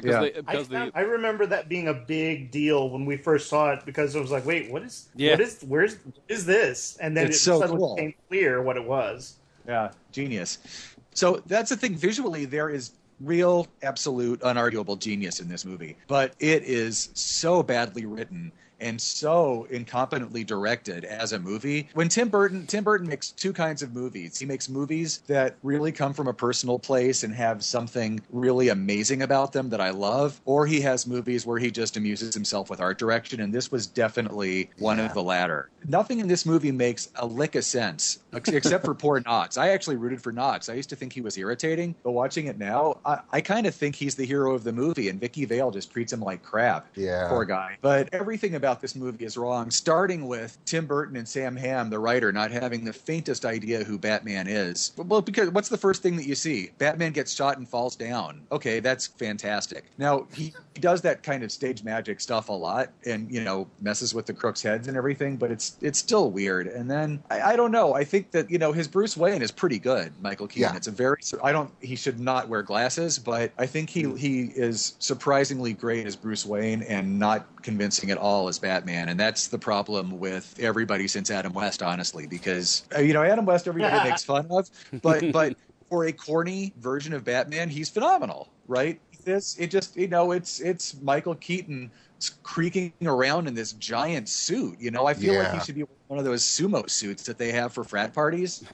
I remember that being a big deal when we first saw it because it was like, wait, what is this? And then it's it so suddenly cool. became clear what it was. Yeah, genius. So that's the thing. Visually, there is real, absolute, unarguable genius in this movie. But it is so badly written and so incompetently directed as a movie. When Tim Burton makes two kinds of movies. He makes movies that really come from a personal place and have something really amazing about them that I love, or he has movies where he just amuses himself with art direction, and this was definitely one of the latter. Nothing in this movie makes a lick of sense, except for poor Knox. I actually rooted for Knox. I used to think he was irritating, but watching it now, I kind of think he's the hero of the movie, and Vicky Vale just treats him like crap. Yeah. Poor guy. But everything about this movie is wrong, starting with Tim Burton and Sam Hamm, the writer, not having the faintest idea who Batman is. Well, because what's the first thing that you see? Batman gets shot and falls down. Okay, that's fantastic. Now, he does that kind of stage magic stuff a lot and, messes with the crooks' heads and everything, but it's still weird. And then, I don't know, I think that, his Bruce Wayne is pretty good, Michael Keaton. Yeah. It's he should not wear glasses, but I think he is surprisingly great as Bruce Wayne and not convincing at all as Batman. And that's the problem with everybody since Adam West, honestly, because, Adam West everybody makes fun of, but for a corny version of Batman, he's phenomenal, right? It's Michael Keaton creaking around in this giant suit. I feel like he should be one of those sumo suits that they have for frat parties.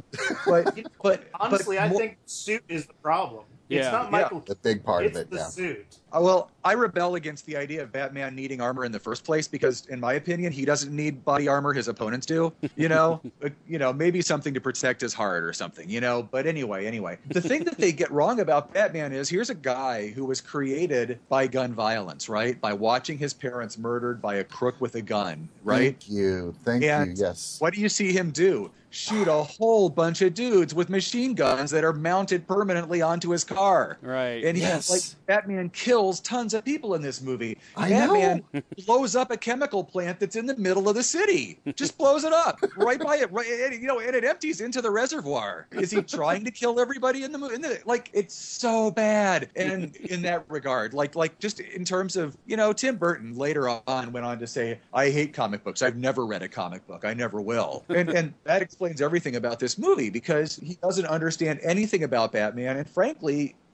But honestly, I think suit is the problem. It's not Michael. The big part of it. It's the suit. Well, I rebel against the idea of Batman needing armor in the first place because, in my opinion, he doesn't need body armor. His opponents do. Maybe something to protect his heart or something. But anyway, the thing that they get wrong about Batman is here's a guy who was created by gun violence, right? By watching his parents murdered by a crook with a gun, right? Thank you. Yes. What do you see him do? Shoot a whole bunch of dudes with machine guns that are mounted permanently onto his car. Right. And Batman kills tons of people in this movie. Batman blows up a chemical plant that's in the middle of the city. Just blows it up right by it. Right, and it empties into the reservoir. Is he trying to kill everybody in the movie? It's so bad. And in that regard, just in terms of, Tim Burton later on went on to say, I hate comic books. I've never read a comic book. I never will. And that explains everything about this movie because he doesn't understand anything about Batman. And frankly,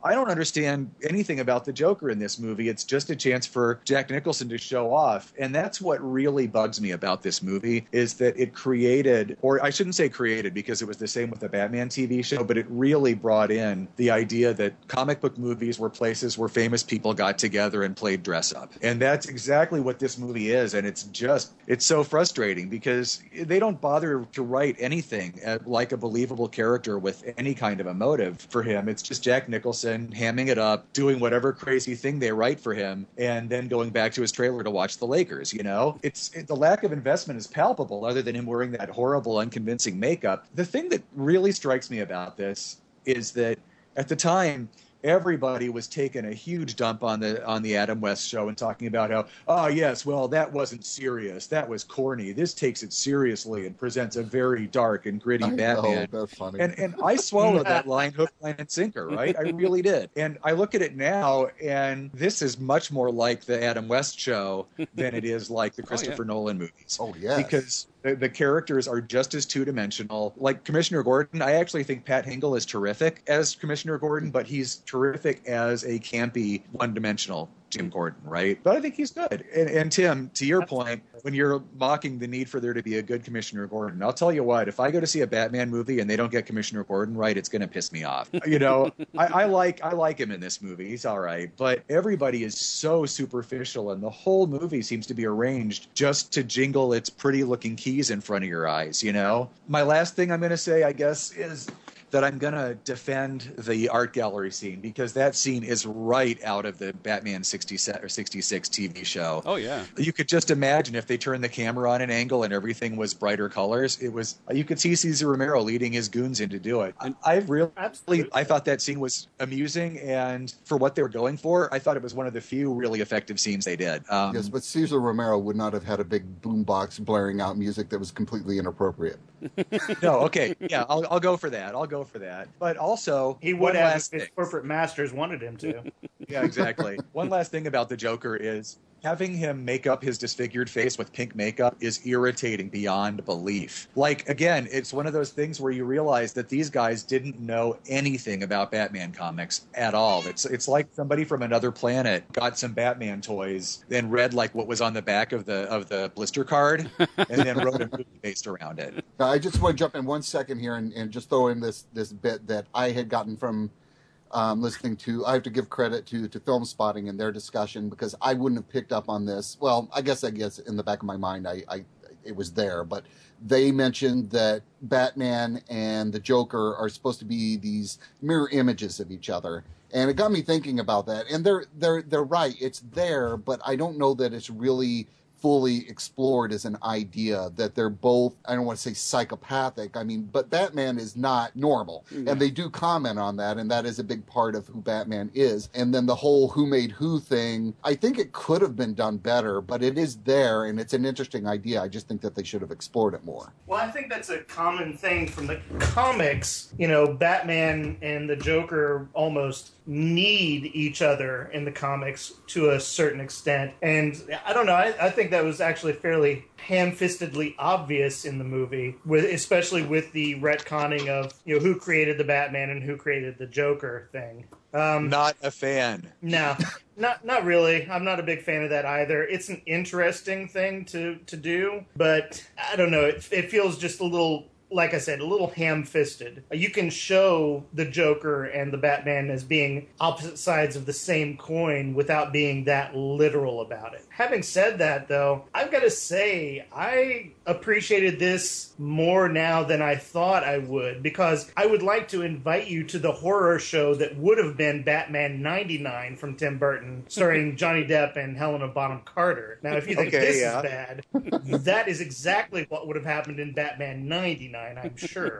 I don't understand anything about the Joker in this movie. It's just a chance for Jack Nicholson to show off. And that's what really bugs me about this movie, is that it created, or I shouldn't say created because it was the same with the Batman TV show, but it really brought in the idea that comic book movies were places where famous people got together and played dress up. And that's exactly what this movie is. And it's so frustrating because they don't bother to write anything like a believable character with any kind of a motive for him. It's just Jack Nicholson hamming it up, doing whatever crazy thing they write for him, and then going back to his trailer to watch the Lakers, you know? The lack of investment is palpable, other than him wearing that horrible, unconvincing makeup. The thing that really strikes me about this is that at the time, everybody was taking a huge dump on the Adam West show and talking about how, oh yes, well, that wasn't serious, that was corny. This takes it seriously and presents a very dark and gritty Batman. That's funny. And I swallowed that line, hook, line, and sinker, right? I really did. And I look at it now, and this is much more like the Adam West show than it is like the Christopher Nolan movies. Oh, yes. Because the characters are just as two-dimensional. Like Commissioner Gordon, I actually think Pat Hingle is terrific as Commissioner Gordon, but he's terrific as a campy, one-dimensional Jim Gordon, right? But I think he's good. And Tim, to your point, when you're mocking the need for there to be a good Commissioner Gordon, I'll tell you what, if I go to see a Batman movie and they don't get Commissioner Gordon right, it's going to piss me off. You know, I like him in this movie. He's all right. But everybody is so superficial, and the whole movie seems to be arranged just to jingle its pretty-looking keys in front of your eyes, you know? My last thing I'm going to say, I guess, is that I'm going to defend the art gallery scene, because that scene is right out of the Batman 67 or 66 TV show. Oh, yeah. You could just imagine if they turned the camera on an angle and everything was brighter colors. You could see Cesar Romero leading his goons in to do it. I thought that scene was amusing, and for what they were going for, I thought it was one of the few really effective scenes they did. Yes, but Cesar Romero would not have had a big boombox blaring out music that was completely inappropriate. No, okay. Yeah, I'll go for that. But also, he would have if his corporate masters wanted him to. Yeah, exactly. One last thing about the Joker is having him make up his disfigured face with pink makeup is irritating beyond belief. Like, again, it's one of those things where you realize that these guys didn't know anything about Batman comics at all. It's like somebody from another planet got some Batman toys, then read like what was on the back of the blister card, and then wrote a movie based around it. Now, I just want to jump in 1 second here and just throw in this bit that I had gotten from listening to. I have to give credit to Film Spotting and their discussion, because I wouldn't have picked up on this. Well, I guess in the back of my mind, it was there, but they mentioned that Batman and the Joker are supposed to be these mirror images of each other. And it got me thinking about that. And they're right. It's there, but I don't know that it's really fully explored as an idea, that they're both, I don't want to say psychopathic, but Batman is not normal. Mm-hmm. And they do comment on that, and that is a big part of who Batman is. And then the whole who made who thing, I think it could have been done better, but it is there, and it's an interesting idea. I just think that they should have explored it more. Well, I think that's a common thing from the comics. You know, Batman and the Joker almost need each other in the comics to a certain extent. And I don't know, I think that was actually fairly ham-fistedly obvious in the movie, especially with the retconning of, who created the Batman and who created the Joker thing. Not a fan. No, not really. I'm not a big fan of that either. It's an interesting thing to do, but I don't know. It feels just a little, like I said, a little ham-fisted. You can show the Joker and the Batman as being opposite sides of the same coin without being that literal about it. Having said that, though, I've got to say, I appreciated this more now than I thought I would, because I would like to invite you to the horror show that would have been Batman 99 from Tim Burton, starring Johnny Depp and Helena Bonham Carter. Now, if you think this is bad, that is exactly what would have happened in Batman 99, I'm sure.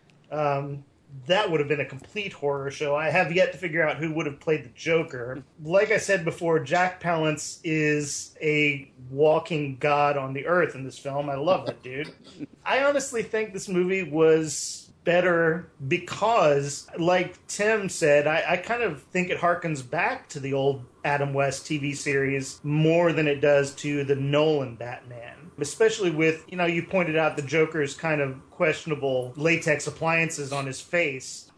That would have been a complete horror show. I have yet to figure out who would have played the Joker. Like I said before, Jack Palance is a walking god on the earth in this film. I love that dude. I honestly think this movie was better because, like Tim said, I kind of think it harkens back to the old Adam West TV series more than it does to the Nolan Batman. Especially with, you pointed out the Joker's kind of questionable latex appliances on his face.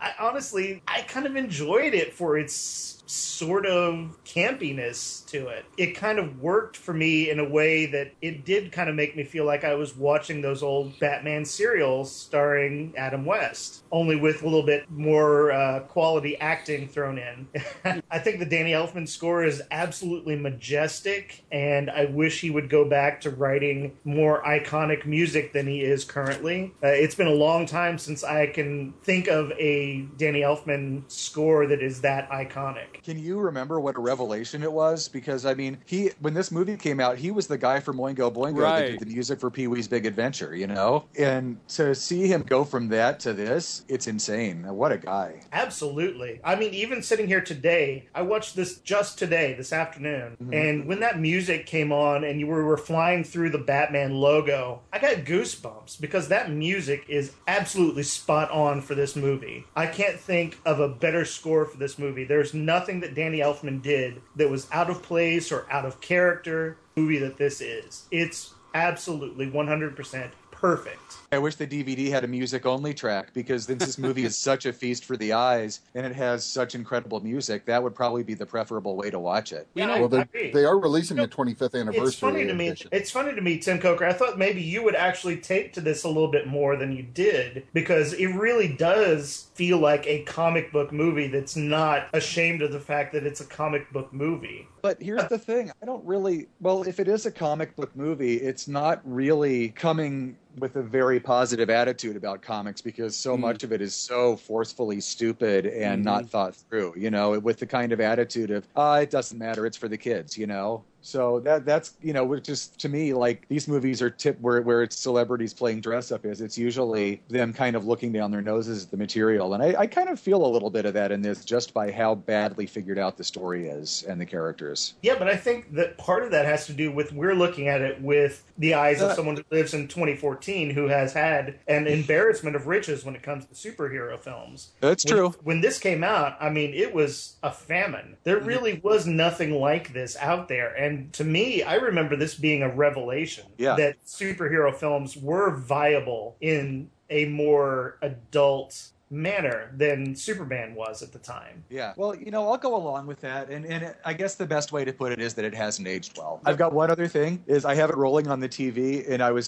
I kind of enjoyed it for its sort of campiness to it. It kind of worked for me in a way that it did kind of make me feel like I was watching those old Batman serials starring Adam West, only with a little bit more quality acting thrown in. I think the Danny Elfman score is absolutely majestic, and I wish he would go back to writing more iconic music than he is currently. It's been a long time since I can think of a Danny Elfman score that is that iconic. Can you remember what a revelation it was? Because, I mean, when this movie came out, he was the guy from Oingo Boingo that did the music for Pee-wee's Big Adventure, you know? And to see him go from that to this, it's insane. What a guy. Absolutely. I mean, even sitting here today, I watched this just today, this afternoon, and when that music came on and you were flying through the Batman logo, I got goosebumps because that music is absolutely spot on for this movie. I can't think of a better score for this movie. There's nothing that Danny Elfman did that was out of place or out of character movie that this is. It's absolutely 100% perfect. I wish the DVD had a music-only track, because since this movie is such a feast for the eyes and it has such incredible music, that would probably be the preferable way to watch it. Yeah, they are releasing the 25th anniversary edition. It's funny to me, Tim Coker. I thought maybe you would actually take to this a little bit more than you did, because it really does feel like a comic book movie that's not ashamed of the fact that it's a comic book movie. But here's the thing. I don't really... Well, if it is a comic book movie, it's not really coming with a very positive attitude about comics, because so much of it is so forcefully stupid and not thought through, you know, with the kind of attitude of, it doesn't matter, it's for the kids, you know? So that's, you know, which is, to me, like, these movies are where it's celebrities playing dress up is. It's usually them kind of looking down their noses at the material. And I kind of feel a little bit of that in this, just by how badly figured out the story is and the characters. Yeah, but I think that part of that has to do with, we're looking at it with the eyes of someone who lives in 2014, who has had an embarrassment of riches when it comes to superhero films. That's true. When this came out, I mean, it was a famine. There really was nothing like this out there. And to me, I remember this being a revelation that superhero films were viable in a more adult manner than Superman was at the time. Yeah. Well, you know, I'll go along with that. And I guess the best way to put it is that it hasn't aged well. I've got one other thing, is I have it rolling on the TV, and I was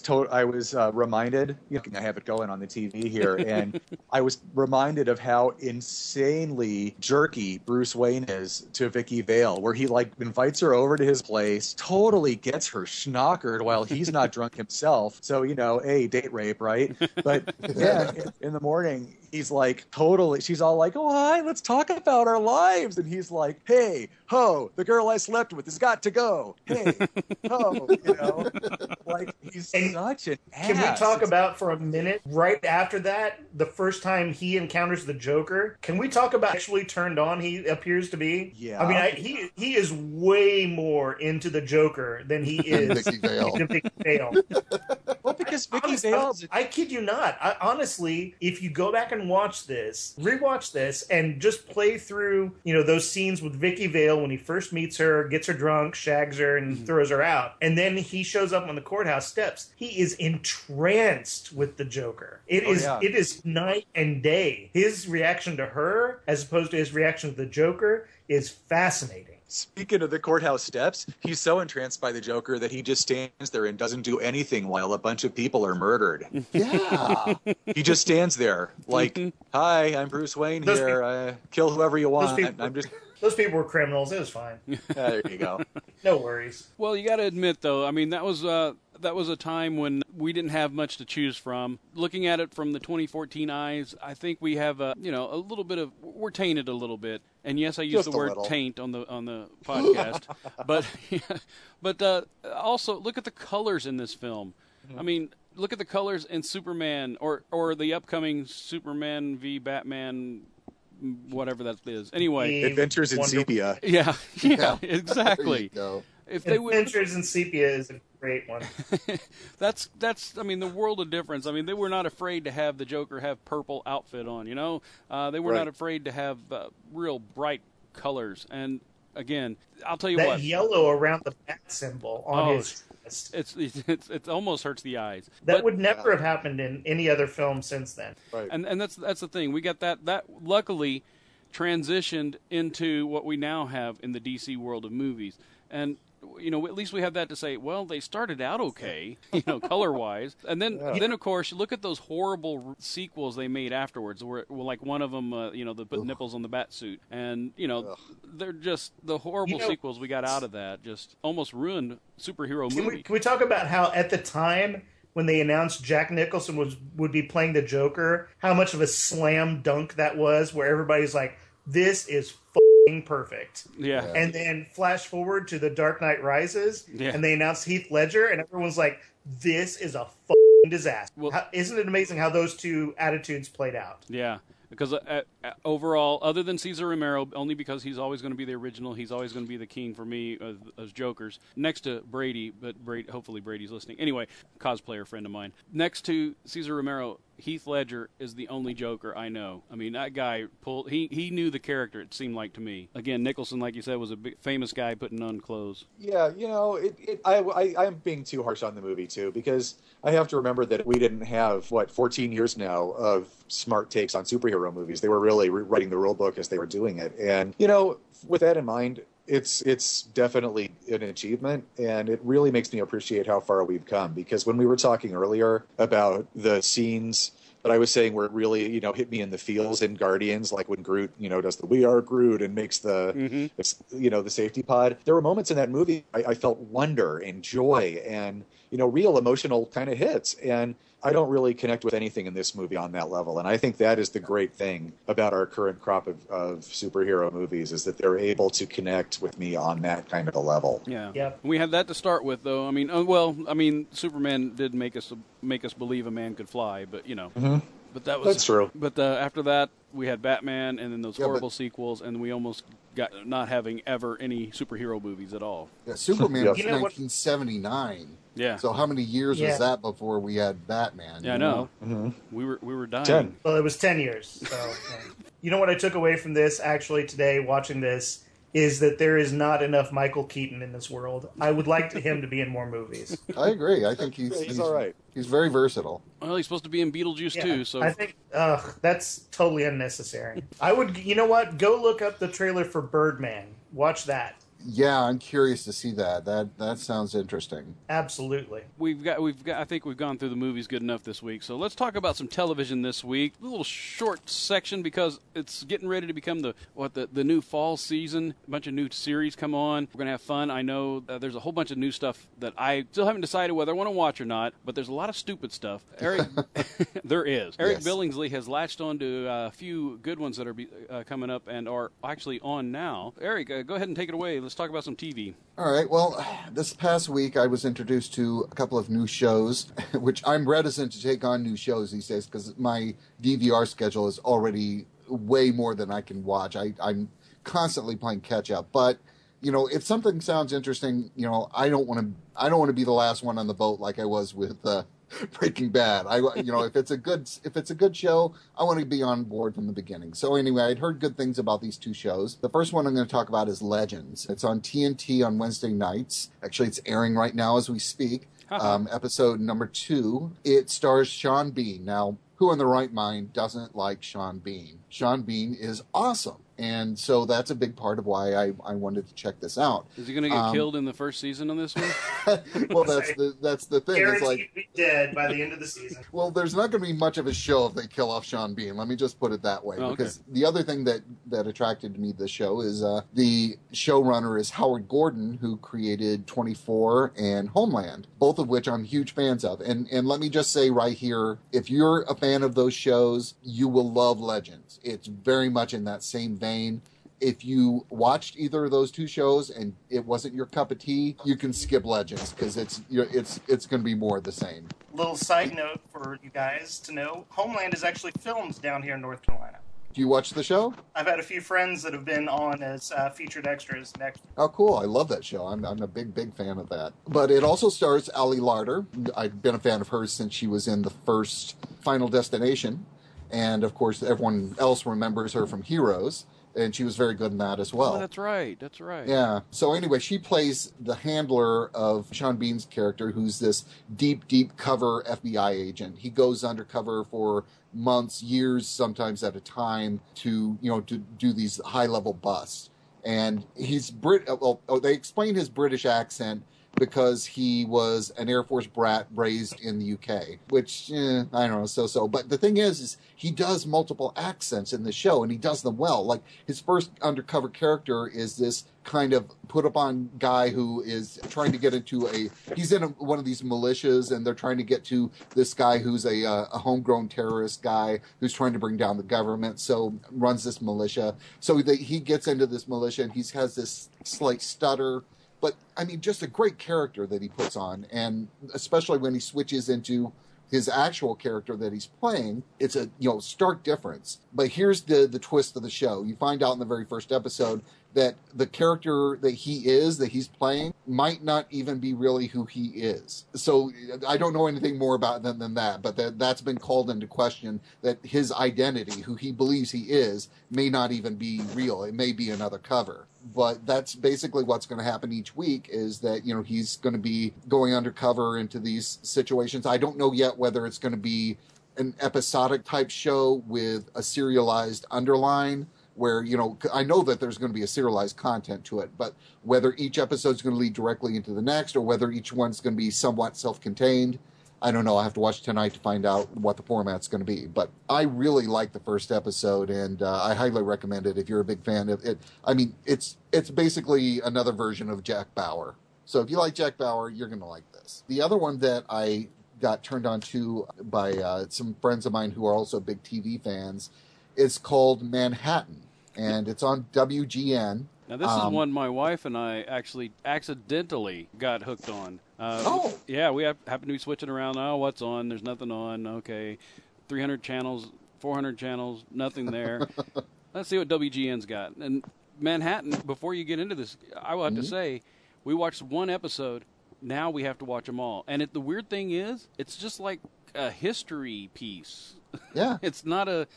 reminded, I have it going on the TV here, and I was reminded of how insanely jerky Bruce Wayne is to Vicky Vale, where he, like, invites her over to his place, totally gets her schnockered while he's not drunk himself. So, you know, date rape, right? But then in the morning, he's like, totally, she's all like, oh, hi, let's talk about our lives. And he's like, hey, ho, the girl I slept with has got to go. Hey, ho, you know, like, he's such an ass. Can we talk about for a minute, right after that, the first time he encounters the Joker? Can we talk about actually turned on he appears to be? Yeah. I mean, he is way more into the Joker than he is Vicky Vale. into Vicky Vale. Well, because Vicky Vale's... I kid you not. Honestly, if you go back and rewatch this, and just play through, you know, those scenes with Vicky Vale when he first meets her, gets her drunk, shags her, and throws her out, and then he shows up on the courthouse steps. He is entranced with the Joker. It is night and day. His reaction to her, as opposed to his reaction to the Joker, is fascinating. Speaking of the courthouse steps, he's so entranced by the Joker that he just stands there and doesn't do anything while a bunch of people are murdered. Yeah. He just stands there like, hi, I'm Bruce Wayne here. Kill whoever you want. Those people were criminals. It was fine. There you go. No worries. Well, you got to admit, though, I mean, that was a time when we didn't have much to choose from. Looking at it from the 2014 eyes, I think we have a little bit of, we're tainted a little bit. And yes, I use the word taint on the podcast, but also look at the colors in this film. I mean, look at the colors in Superman or the upcoming Superman v Batman, whatever that is. Anyway, Adventures in Sepia. Yeah, exactly. If they Adventures in Sepia is a great one. that's I mean, the world of difference. I mean, they were not afraid to have the Joker have purple outfit on, you know? They were not afraid to have real bright colors. And again, I'll tell you that what. Yellow around the bat symbol on his it almost hurts the eyes. That would never have happened in any other film since then. Right. And that's the thing. We got that luckily transitioned into what we now have in the DC world of movies. And at least we have that to say, well, they started out okay, color-wise. And then of course, you look at those horrible sequels they made afterwards, where like one of them, they put nipples on the bat suit. And, they're just the horrible sequels we got out of that just almost ruined superhero movies. Can we talk about how at the time when they announced Jack Nicholson would be playing the Joker, how much of a slam dunk that was, where everybody's like, this is perfect. Yeah. And then flash forward to The Dark Knight Rises, and they announced Heath Ledger, and everyone's like, this is a disaster. Well, isn't it amazing how those two attitudes played out? Yeah. Because overall, other than Cesar Romero, only because he's always going to be the original, he's always going to be the king for me as Jokers, next to Brady, but hopefully Brady's listening. Anyway, cosplayer friend of mine. Next to Cesar Romero, Heath Ledger is the only Joker I know. I mean, that guy he knew the character, it seemed like to me. Again, Nicholson, like you said, was a big, famous guy putting on clothes. Yeah, I'm being too harsh on the movie, too, because I have to remember that we didn't have, 14 years now of smart takes on superhero movies. They were really writing the rule book as they were doing it. And, with that in mind, it's definitely an achievement, and it really makes me appreciate how far we've come. Because when we were talking earlier about the scenes that I was saying where it really, hit me in the feels in Guardians, like when Groot, does the "We Are Groot" and makes the, the safety pod. There were moments in that movie I felt wonder and joy and, real emotional kind of hits. And I don't really connect with anything in this movie on that level. And I think that is the great thing about our current crop of superhero movies, is that they're able to connect with me on that kind of a level. Yeah. Yep. We had that to start with, though. I mean, Superman did make us believe a man could fly, but, But that's true. But after that, we had Batman, and then those horrible sequels, and we almost got not having ever any superhero movies at all. Yeah, Superman was 1979. Yeah. So how many years was that before we had Batman? Yeah, I know. Mm-hmm. We were dying. 10. Well, it was 10 years. So, you know what I took away from this, actually, today, watching this, is that there is not enough Michael Keaton in this world. I would like him to be in more movies. I agree. I think he's all right. He's very versatile. Well, he's supposed to be in Beetlejuice too, so I think that's totally unnecessary. I would, you know what? Go look up the trailer for Birdman. Watch that. Yeah, I'm curious to see that. That sounds interesting. Absolutely. we've got. I think we've gone through the movies good enough this week. So let's talk about some television this week. A little short section because it's getting ready to become the new fall season. A bunch of new series come on. We're gonna have fun. I know there's a whole bunch of new stuff that I still haven't decided whether I want to watch or not. But there's a lot of stupid stuff. Eric, there is. Eric Billingsley has latched on to a few good ones that are coming up and are actually on now. Eric, go ahead and take it away. Let's talk about some TV. All right. Well, this past week I was introduced to a couple of new shows, which I'm reticent to take on new shows these days because my DVR schedule is already way more than I can watch. I'm constantly playing catch up. But if something sounds interesting, I don't want to be the last one on the boat like I was with Breaking Bad. If it's a good show, I want to be on board from the beginning. So anyway, I'd heard good things about these two shows. The first one I'm going to talk about is Legends. It's on TNT on Wednesday nights. Actually, it's airing right now as we speak. Episode number 2. It stars Sean Bean. Now, who in the right mind doesn't like Sean Bean? Sean Bean is awesome. And so that's a big part of why I wanted to check this out. Is he going to get killed in the first season on this one? Well, that's the thing. It's like to be dead by the end of the season. Well, there's not going to be much of a show if they kill off Sean Bean. Let me just put it that way. Because the other thing that attracted me to the show is the showrunner is Howard Gordon, who created 24 and Homeland, both of which I'm huge fans of. And let me just say right here, if you're a fan of those shows, you will love Legends. It's very much in that same vein. If you watched either of those two shows and it wasn't your cup of tea, you can skip Legends because it's going to be more of the same. Little side note for you guys to know, Homeland is actually filmed down here in North Carolina. Do you watch the show? I've had a few friends that have been on as featured extras. Oh, cool. I love that show. I'm a big fan of that. But it also stars Ali Larter. I've been a fan of hers since she was in the first Final Destination. And, of course, everyone else remembers her from Heroes. and she was very good in that as well. Oh, that's right. That's right. Yeah. So anyway, she plays the handler of Sean Bean's character, who's this deep cover FBI agent. He goes undercover for months, years, sometimes at a time to do these high-level busts. And he's they explain his British accent because he was an Air Force brat raised in the UK, which, I don't know, so. But the thing is he does multiple accents in the show, and he does them well. Like, his first undercover character is this kind of put-upon guy who is trying to get into he's in one of these militias, and they're trying to get to this guy who's a homegrown terrorist guy who's trying to bring down the government, so runs this militia. So he gets into this militia, and he has this slight stutter. But, I mean, just a great character that he puts on, and especially when he switches into his actual character that he's playing, it's a stark difference. But here's the twist of the show. You find out in the very first episode that the character that he's playing might not even be really who he is. So I don't know anything more about them than that, but that's been called into question, that his identity, who he believes he is, may not even be real. It may be another cover. But that's basically what's going to happen each week, is that, he's going to be going undercover into these situations. I don't know yet whether it's going to be an episodic type show with a serialized underline, where, I know that there's going to be a serialized content to it, but whether each episode is going to lead directly into the next, or whether each one's going to be somewhat self-contained, I don't know. I have to watch tonight to find out what the format's going to be. But I really liked the first episode, and I highly recommend it if you're a big fan of it. I mean, it's basically another version of Jack Bauer. So if you like Jack Bauer, you're going to like this. The other one that I got turned on to by some friends of mine who are also big TV fans is called Manhattan, and it's on WGN. Now, this is one my wife and I actually accidentally got hooked on. Yeah, we happened to be switching around. Oh, what's on? There's nothing on. Okay, 300 channels, 400 channels, nothing there. Let's see what WGN's got. And Manhattan, before you get into this, I will have to say, we watched one episode. Now we have to watch them all. And the weird thing is, it's just like a history piece. Yeah. It's not a...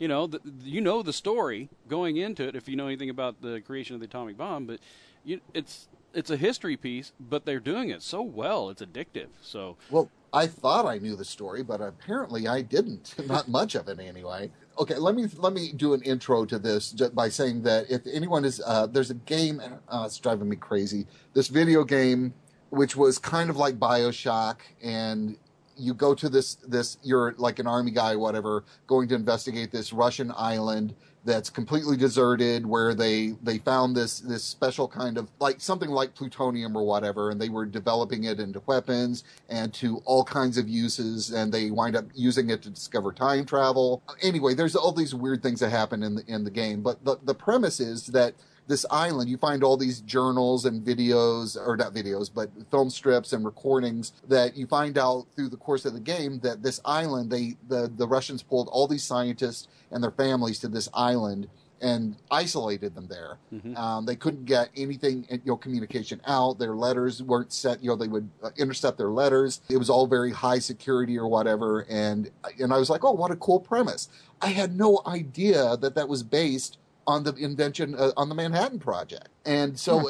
the story going into it if you know anything about the creation of the atomic bomb, but it's a history piece, but they're doing it so well, it's addictive. So, well, I thought I knew the story, but apparently I didn't. Not much of it, anyway. Okay, let me do an intro to this by saying that if anyone is there's a game, it's driving me crazy. This video game, which was kind of like BioShock, and you go to this you're like an army guy or whatever, going to investigate this Russian island that's completely deserted, where they found this special kind of, like, something like plutonium or whatever, and they were developing it into weapons and to all kinds of uses, and they wind up using it to discover time travel. Anyway, there's all these weird things that happen in the game, but the premise is that this island, you find all these journals and videos, or not videos, but film strips and recordings that you find out through the course of the game that this island, the Russians pulled all these scientists and their families to this island and isolated them there. Mm-hmm. They couldn't get anything, communication out. Their letters weren't set, they would intercept their letters. It was all very high security or whatever. And I was like, oh, what a cool premise. I had no idea that was based on the invention on the Manhattan Project. And so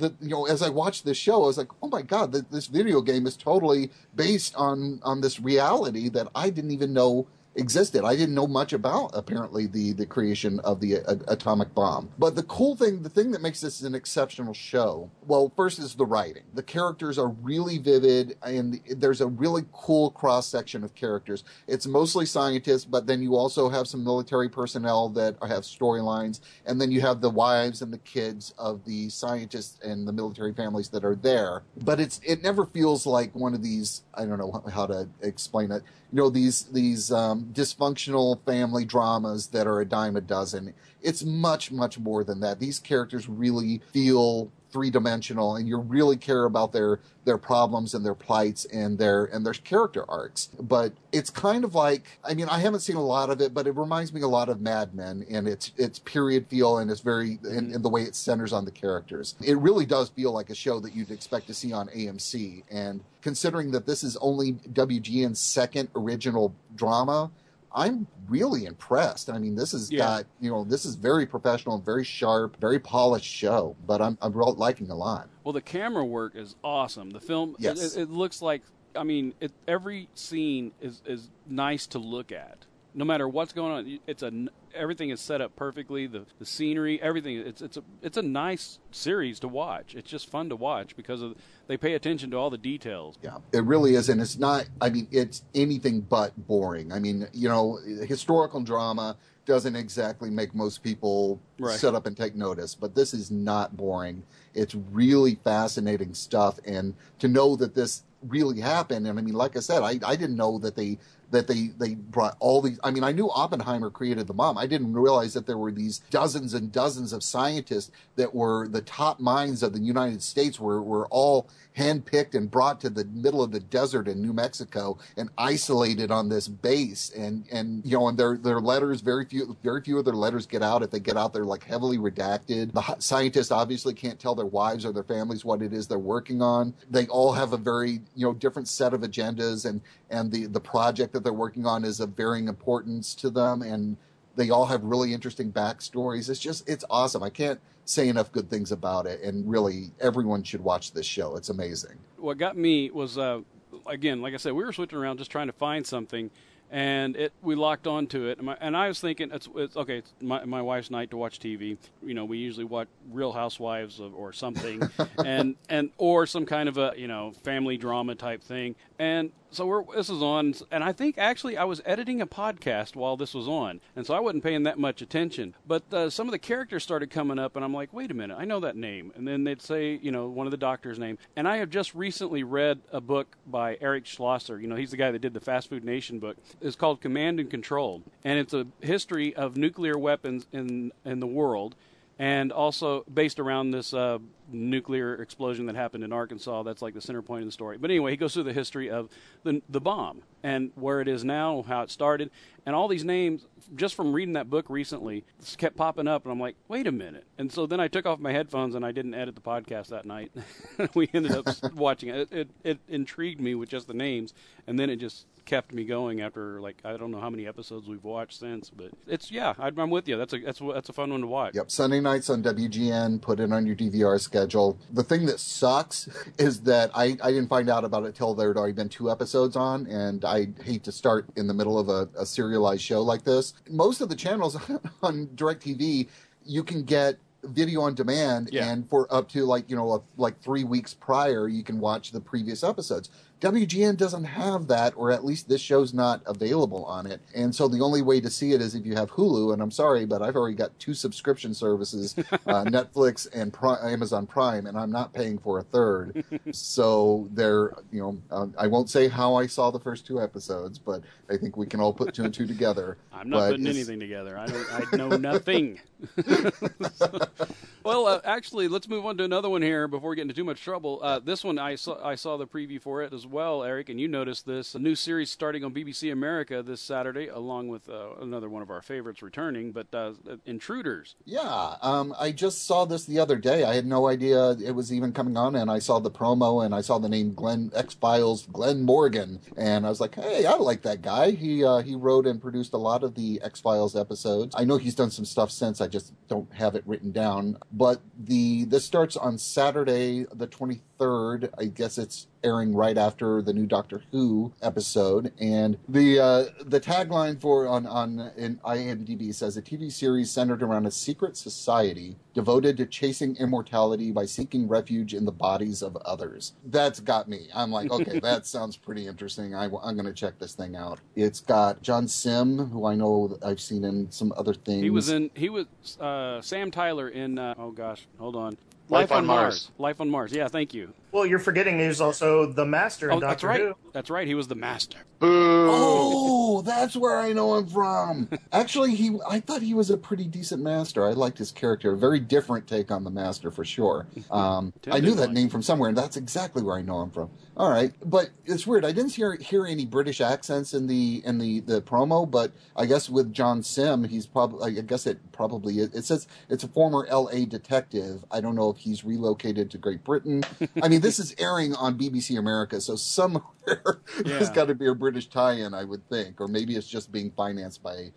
as I watched this show, I was like, oh my God, this video game is totally based on this reality that I didn't even know existed. I didn't know much about, apparently, the creation of the atomic bomb. But the thing that makes this an exceptional show, well, first is the writing. The characters are really vivid, and there's a really cool cross-section of characters. It's mostly scientists, but then you also have some military personnel that have storylines, and then you have the wives and the kids of the scientists and the military families that are there. But it never feels like one of these, I don't know how to explain it, these dysfunctional family dramas that are a dime a dozen. It's much, much more than that. These characters really feel three-dimensional, and you really care about their problems and their plights and their character arcs. But it's kind of like, I haven't seen a lot of it, but it reminds me a lot of Mad Men in its period feel, and it's very in the way it centers on the characters. It really does feel like a show that you'd expect to see on AMC. And considering that this is only WGN's second original drama, I'm really impressed. I mean, this has got, this is very professional, very sharp, very polished show, but I'm liking a lot. Well, the camera work is awesome. The film, yes. it looks like, I mean, every scene is nice to look at. No matter what's going on, everything is set up perfectly. The scenery, everything. It's a nice series to watch. It's just fun to watch because they pay attention to all the details. Yeah, it really is, and it's not. I mean, it's anything but boring. I mean, historical drama doesn't exactly make most people sit up and take notice, but this is not boring. It's really fascinating stuff, and to know that this really happened, and I mean, like I said, I didn't know that they brought all these. I mean, I knew Oppenheimer created the bomb. I didn't realize that there were these dozens and dozens of scientists that were the top minds of the United States were all handpicked and brought to the middle of the desert in New Mexico and isolated on this base. And their letters, very few of their letters get out. If they get out, they're like heavily redacted. The scientists obviously can't tell their wives or their families what it is they're working on. They all have a very, different set of agendas, and the project that they're working on is of varying importance to them, and they all have really interesting backstories. It's awesome. I can't say enough good things about it, and really everyone should watch this show. It's amazing. What got me was, again, like I said, we were switching around just trying to find something, and we locked onto it, and I was thinking, it's okay, it's my wife's night to watch TV. We usually watch Real Housewives or something, and or some kind of a family drama type thing. And so this is on, and I think actually I was editing a podcast while this was on, and so I wasn't paying that much attention. But some of the characters started coming up, and I'm like, wait a minute, I know that name. And then they'd say, one of the doctor's name. And I have just recently read a book by Eric Schlosser. He's the guy that did the Fast Food Nation book. It's called Command and Control, and it's a history of nuclear weapons in the world, and also based around this nuclear explosion that happened in Arkansas. That's like the center point of the story. But anyway, he goes through the history of the bomb and where it is now, how it started, and all these names, just from reading that book recently, kept popping up, and I'm like, wait a minute. And so then I took off my headphones, and I didn't edit the podcast that night. We ended up watching it. It intrigued me with just the names, and then it just kept me going after, like, I don't know how many episodes we've watched since, but I'm with you. That's a fun one to watch. Yep, Sunday nights on WGN. Put it on your DVR schedule. The thing that sucks is that I didn't find out about it till there had already been 2 episodes on, and I hate to start in the middle of a serialized show like this. Most of the channels on DirecTV, you can get video on demand, and for up to like 3 weeks prior, you can watch the previous episodes. WGN doesn't have that, or at least this show's not available on it. And so the only way to see it is if you have Hulu, and I'm sorry, but I've already got 2 subscription services, Netflix and Amazon Prime, and I'm not paying for a third. So I won't say how I saw the first 2 episodes, but I think we can all put 2 and 2 together. I'm not putting anything together. I know nothing. Well, actually, let's move on to another one here before we get into too much trouble. This one, I saw the preview for it as well, Eric, and you noticed this. A new series starting on BBC America this Saturday, along with another one of our favorites returning, but Intruders. Yeah, I just saw this the other day. I had no idea it was even coming on, and I saw the promo, and I saw the name X-Files Glenn Morgan, and I was like, hey, I like that guy. He wrote and produced a lot of the X-Files episodes. I know he's done some stuff since, I just don't have it written down. But this starts on Saturday the 23rd. I guess it's airing right after the new Doctor Who episode, and the tagline in IMDb says a TV series centered around a secret society devoted to chasing immortality by seeking refuge in the bodies of others. That's got me. I'm like, okay, that sounds pretty interesting. I'm going to check this thing out. It's got John Sim, who I know I've seen in some other things. He was Sam Tyler in oh gosh, hold on. Life on Mars. Life on Mars. Yeah, thank you. Well, you're forgetting he was also the Master in Doctor Who. That's right. He was the Master. Boo! Oh, that's where I know him from. Actually, I thought he was a pretty decent Master. I liked his character. A very different take on the Master, for sure. I knew that name from somewhere, and that's exactly where I know him from. All right, but it's weird. I didn't hear any British accents in the promo, but I guess with John Sim, he's probably. I guess it probably is. It says it's a former L.A. detective. I don't know if he's relocated to Great Britain. I mean, this is airing on BBC America, so somewhere there's Yeah. got to be a British tie-in, I would think, or maybe it's just being financed by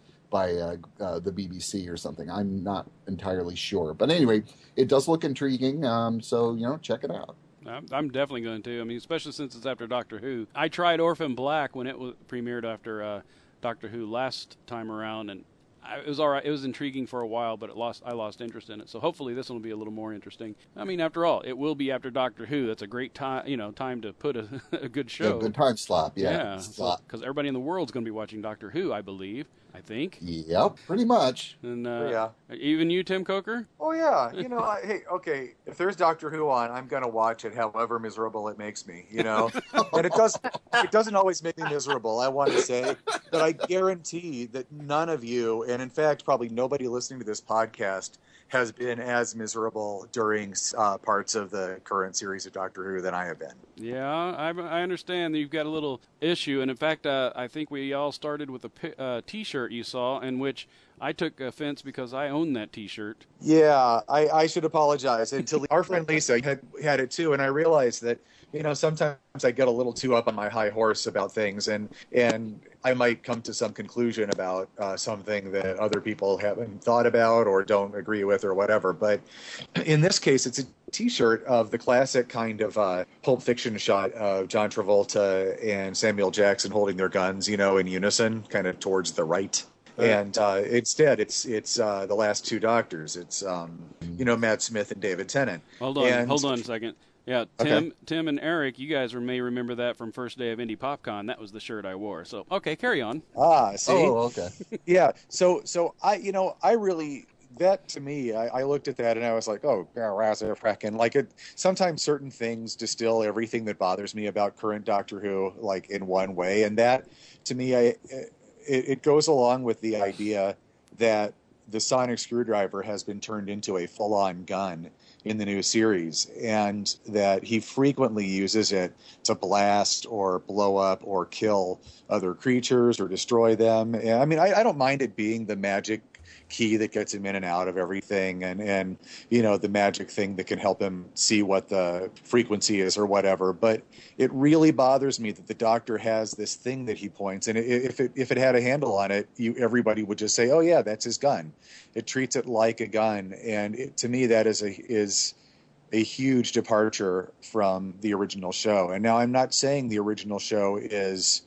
the BBC or something. I'm not entirely sure, but anyway, it does look intriguing. So check it out. I'm definitely going to. I mean, especially since it's after Doctor Who. I tried Orphan Black when it was premiered after Doctor Who last time around, and it was all right. It was intriguing for a while, but I lost interest in it. So hopefully this one will be a little more interesting. I mean, after all, it will be after Doctor Who. That's a great time, time to put a good show. Good time slot, yeah. Because everybody in the world's going to be watching Doctor Who, I believe. I think. Yep, pretty much. And Yeah. even you, Tim Coker? Oh yeah, hey, okay. If there's Doctor Who on, I'm gonna watch it, however miserable it makes me. And it doesn't always make me miserable. I want to say, but I guarantee that none of you, and in fact, probably nobody listening to this podcast, has been as miserable during parts of the current series of Doctor Who than I have been. Yeah, I understand that you've got a little issue, and in fact, I think we all started with a T-shirt you saw, in which I took offense because I own that T-shirt. Yeah, I should apologize. Until our friend Lisa had it too, and I realized that sometimes I get a little too up on my high horse about things, and I might come to some conclusion about something that other people haven't thought about or don't agree with or whatever. But in this case, it's a T-shirt of the classic kind of Pulp Fiction shot of John Travolta and Samuel Jackson holding their guns, in unison, kind of towards the right. And instead, it's the last two Doctors. It's Matt Smith and David Tennant. Hold on a second. Yeah, Tim and Eric, you guys may remember that from first day of Indie PopCon. That was the shirt I wore. So okay, carry on. See. Oh, okay. Yeah. So I really, that to me, I looked at that and I was like, oh, frackin'. Like sometimes certain things distill everything that bothers me about current Doctor Who, like in one way, and that to me, it goes along with the idea that the sonic screwdriver has been turned into a full-on gun in the new series, and that he frequently uses it to blast or blow up or kill other creatures or destroy them. And, I mean, I don't mind it being the magic key that gets him in and out of everything, and the magic thing that can help him see what the frequency is or whatever. But it really bothers me that the Doctor has this thing that he points, and if it had a handle on it, everybody would just say, oh yeah, that's his gun. It treats it like a gun, and to me that is a huge departure from the original show. And now I'm not saying the original show is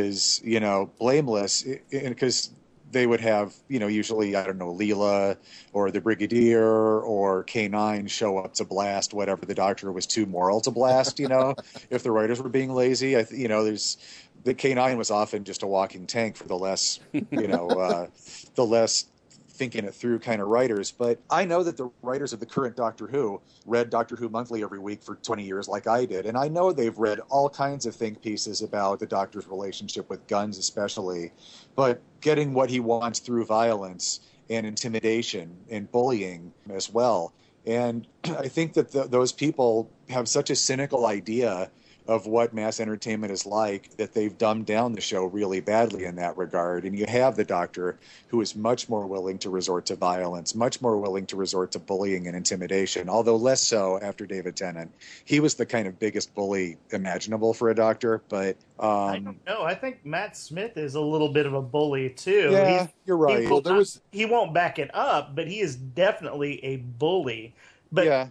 blameless, because they would have, usually, I don't know, Leela or the Brigadier or K9 show up to blast whatever the Doctor was too moral to blast, if the writers were being lazy. There's the K9 was often just a walking tank for the less, the less thinking it through kind of writers. But I know that the writers of the current Doctor Who read Doctor Who Monthly every week for 20 years like I did. And I know they've read all kinds of think pieces about the Doctor's relationship with guns especially. But getting what he wants through violence and intimidation and bullying as well. And I think that those people have such a cynical idea of what mass entertainment is like that they've dumbed down the show really badly in that regard. And you have the Doctor, who is much more willing to resort to violence, much more willing to resort to bullying and intimidation, although less so after David Tennant. He was the kind of biggest bully imaginable for a Doctor, but I don't know. I think Matt Smith is a little bit of a bully too. Yeah, you're right. He won't back it up, but he is definitely a bully. But yeah.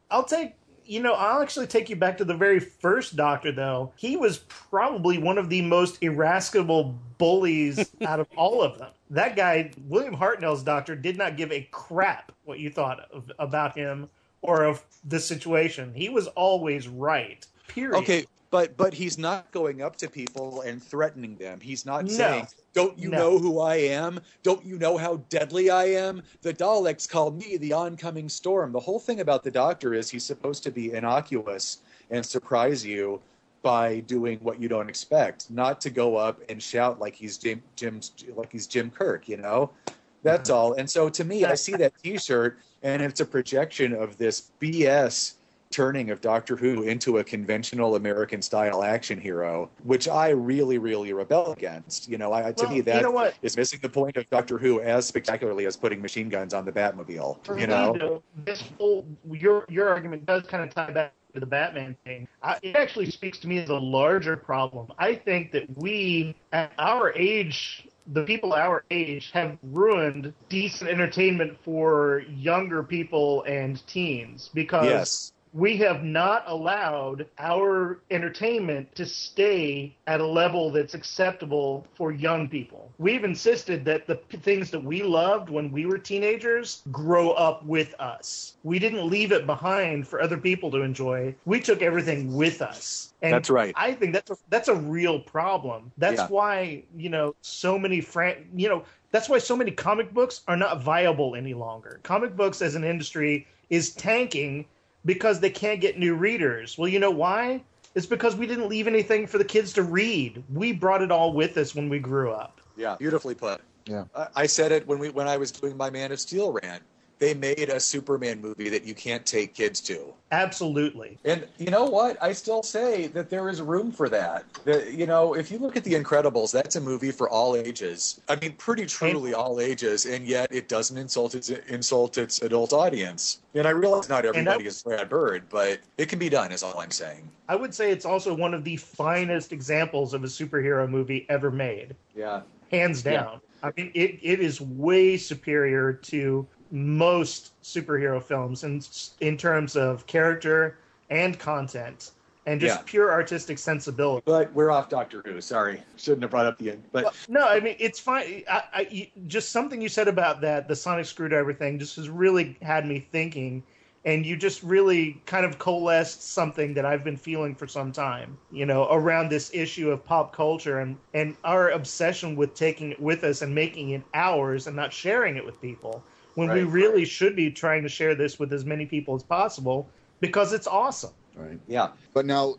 I'll actually take you back to the very first Doctor, though. He was probably one of the most irascible bullies out of all of them. That guy, William Hartnell's Doctor, did not give a crap what you thought about him or of the situation. He was always right, period. Okay, but he's not going up to people and threatening them. He's not saying, don't you know who I am? Don't you know how deadly I am? The Daleks call me the oncoming storm. The whole thing about the Doctor is he's supposed to be innocuous and surprise you by doing what you don't expect, not to go up and shout like he's Jim Kirk, That's all. And so to me, I see that T-shirt, and it's a projection of this BS turning of Doctor Who into a conventional American-style action hero, which I really, really rebel against. To me, that is missing the point of Doctor Who as spectacularly as putting machine guns on the Batmobile. This whole your argument does kind of tie back the Batman thing, it actually speaks to me as a larger problem. I think that we, at our age, the people our age, have ruined decent entertainment for younger people and teens because Yes. we have not allowed our entertainment to stay at a level that's acceptable for young people. We've insisted that the things that we loved when we were teenagers grow up with us. We didn't leave it behind for other people to enjoy. We took everything with us. And That's right. I think that's a real problem. That's Yeah. why, so many that's why so many comic books are not viable any longer. Comic books as an industry is tanking because they can't get new readers. Well, you know why? It's because we didn't leave anything for the kids to read. We brought it all with us when we grew up. Yeah, beautifully put. Yeah. I said it when I was doing my Man of Steel rant. They made a Superman movie that you can't take kids to. Absolutely. And you know what? I still say that there is room for that. If you look at The Incredibles, that's a movie for all ages. I mean, pretty truly all ages, and yet it doesn't insult its adult audience. And I realize not everybody is Brad Bird, but it can be done, is all I'm saying. I would say it's also one of the finest examples of a superhero movie ever made. Yeah. Hands down. I mean, it is way superior to most superhero films in terms of character and content and just pure artistic sensibility. But we're off Doctor Who. Sorry. Shouldn't have brought up the end. But well, no, I mean, it's fine. Just something you said about the sonic screwdriver thing just has really had me thinking. And you just really kind of coalesced something that I've been feeling for some time, around this issue of pop culture and our obsession with taking it with us and making it ours and not sharing it with people. When we really should be trying to share this with as many people as possible because it's awesome. Right. Yeah. But now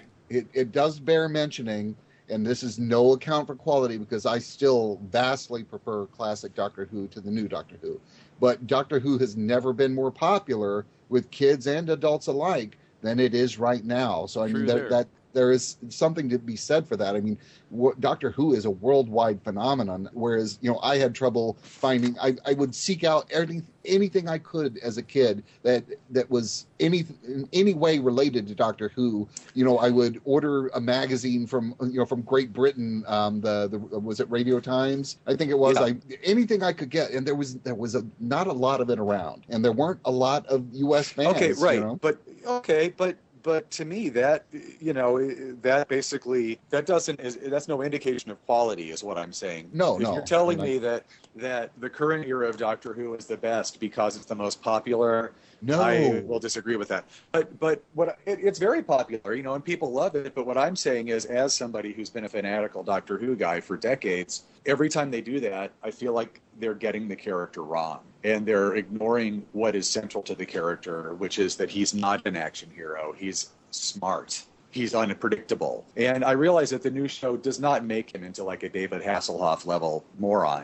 it does bear mentioning, and this is no account for quality because I still vastly prefer classic Doctor Who to the new Doctor Who. But Doctor Who has never been more popular with kids and adults alike than it is right now. So, I mean, that there is something to be said for that. I mean, Doctor Who is a worldwide phenomenon, whereas, I had trouble finding, I would seek out anything I could as a kid that was in any way related to Doctor Who. I would order a magazine from Great Britain, was it Radio Times? I think it was. Yeah. Anything I could get, and there was not a lot of it around, and there weren't a lot of U.S. fans. Okay, right. But to me, that that basically that's no indication of quality, is what I'm saying. No. You're telling me that the current era of Doctor Who is the best because it's the most popular. No, I will disagree with that. But it's very popular, and people love it. But what I'm saying is, as somebody who's been a fanatical Doctor Who guy for decades, every time they do that, I feel like they're getting the character wrong. And they're ignoring what is central to the character, which is that he's not an action hero. He's smart. He's unpredictable. And I realize that the new show does not make him into like a David Hasselhoff level moron,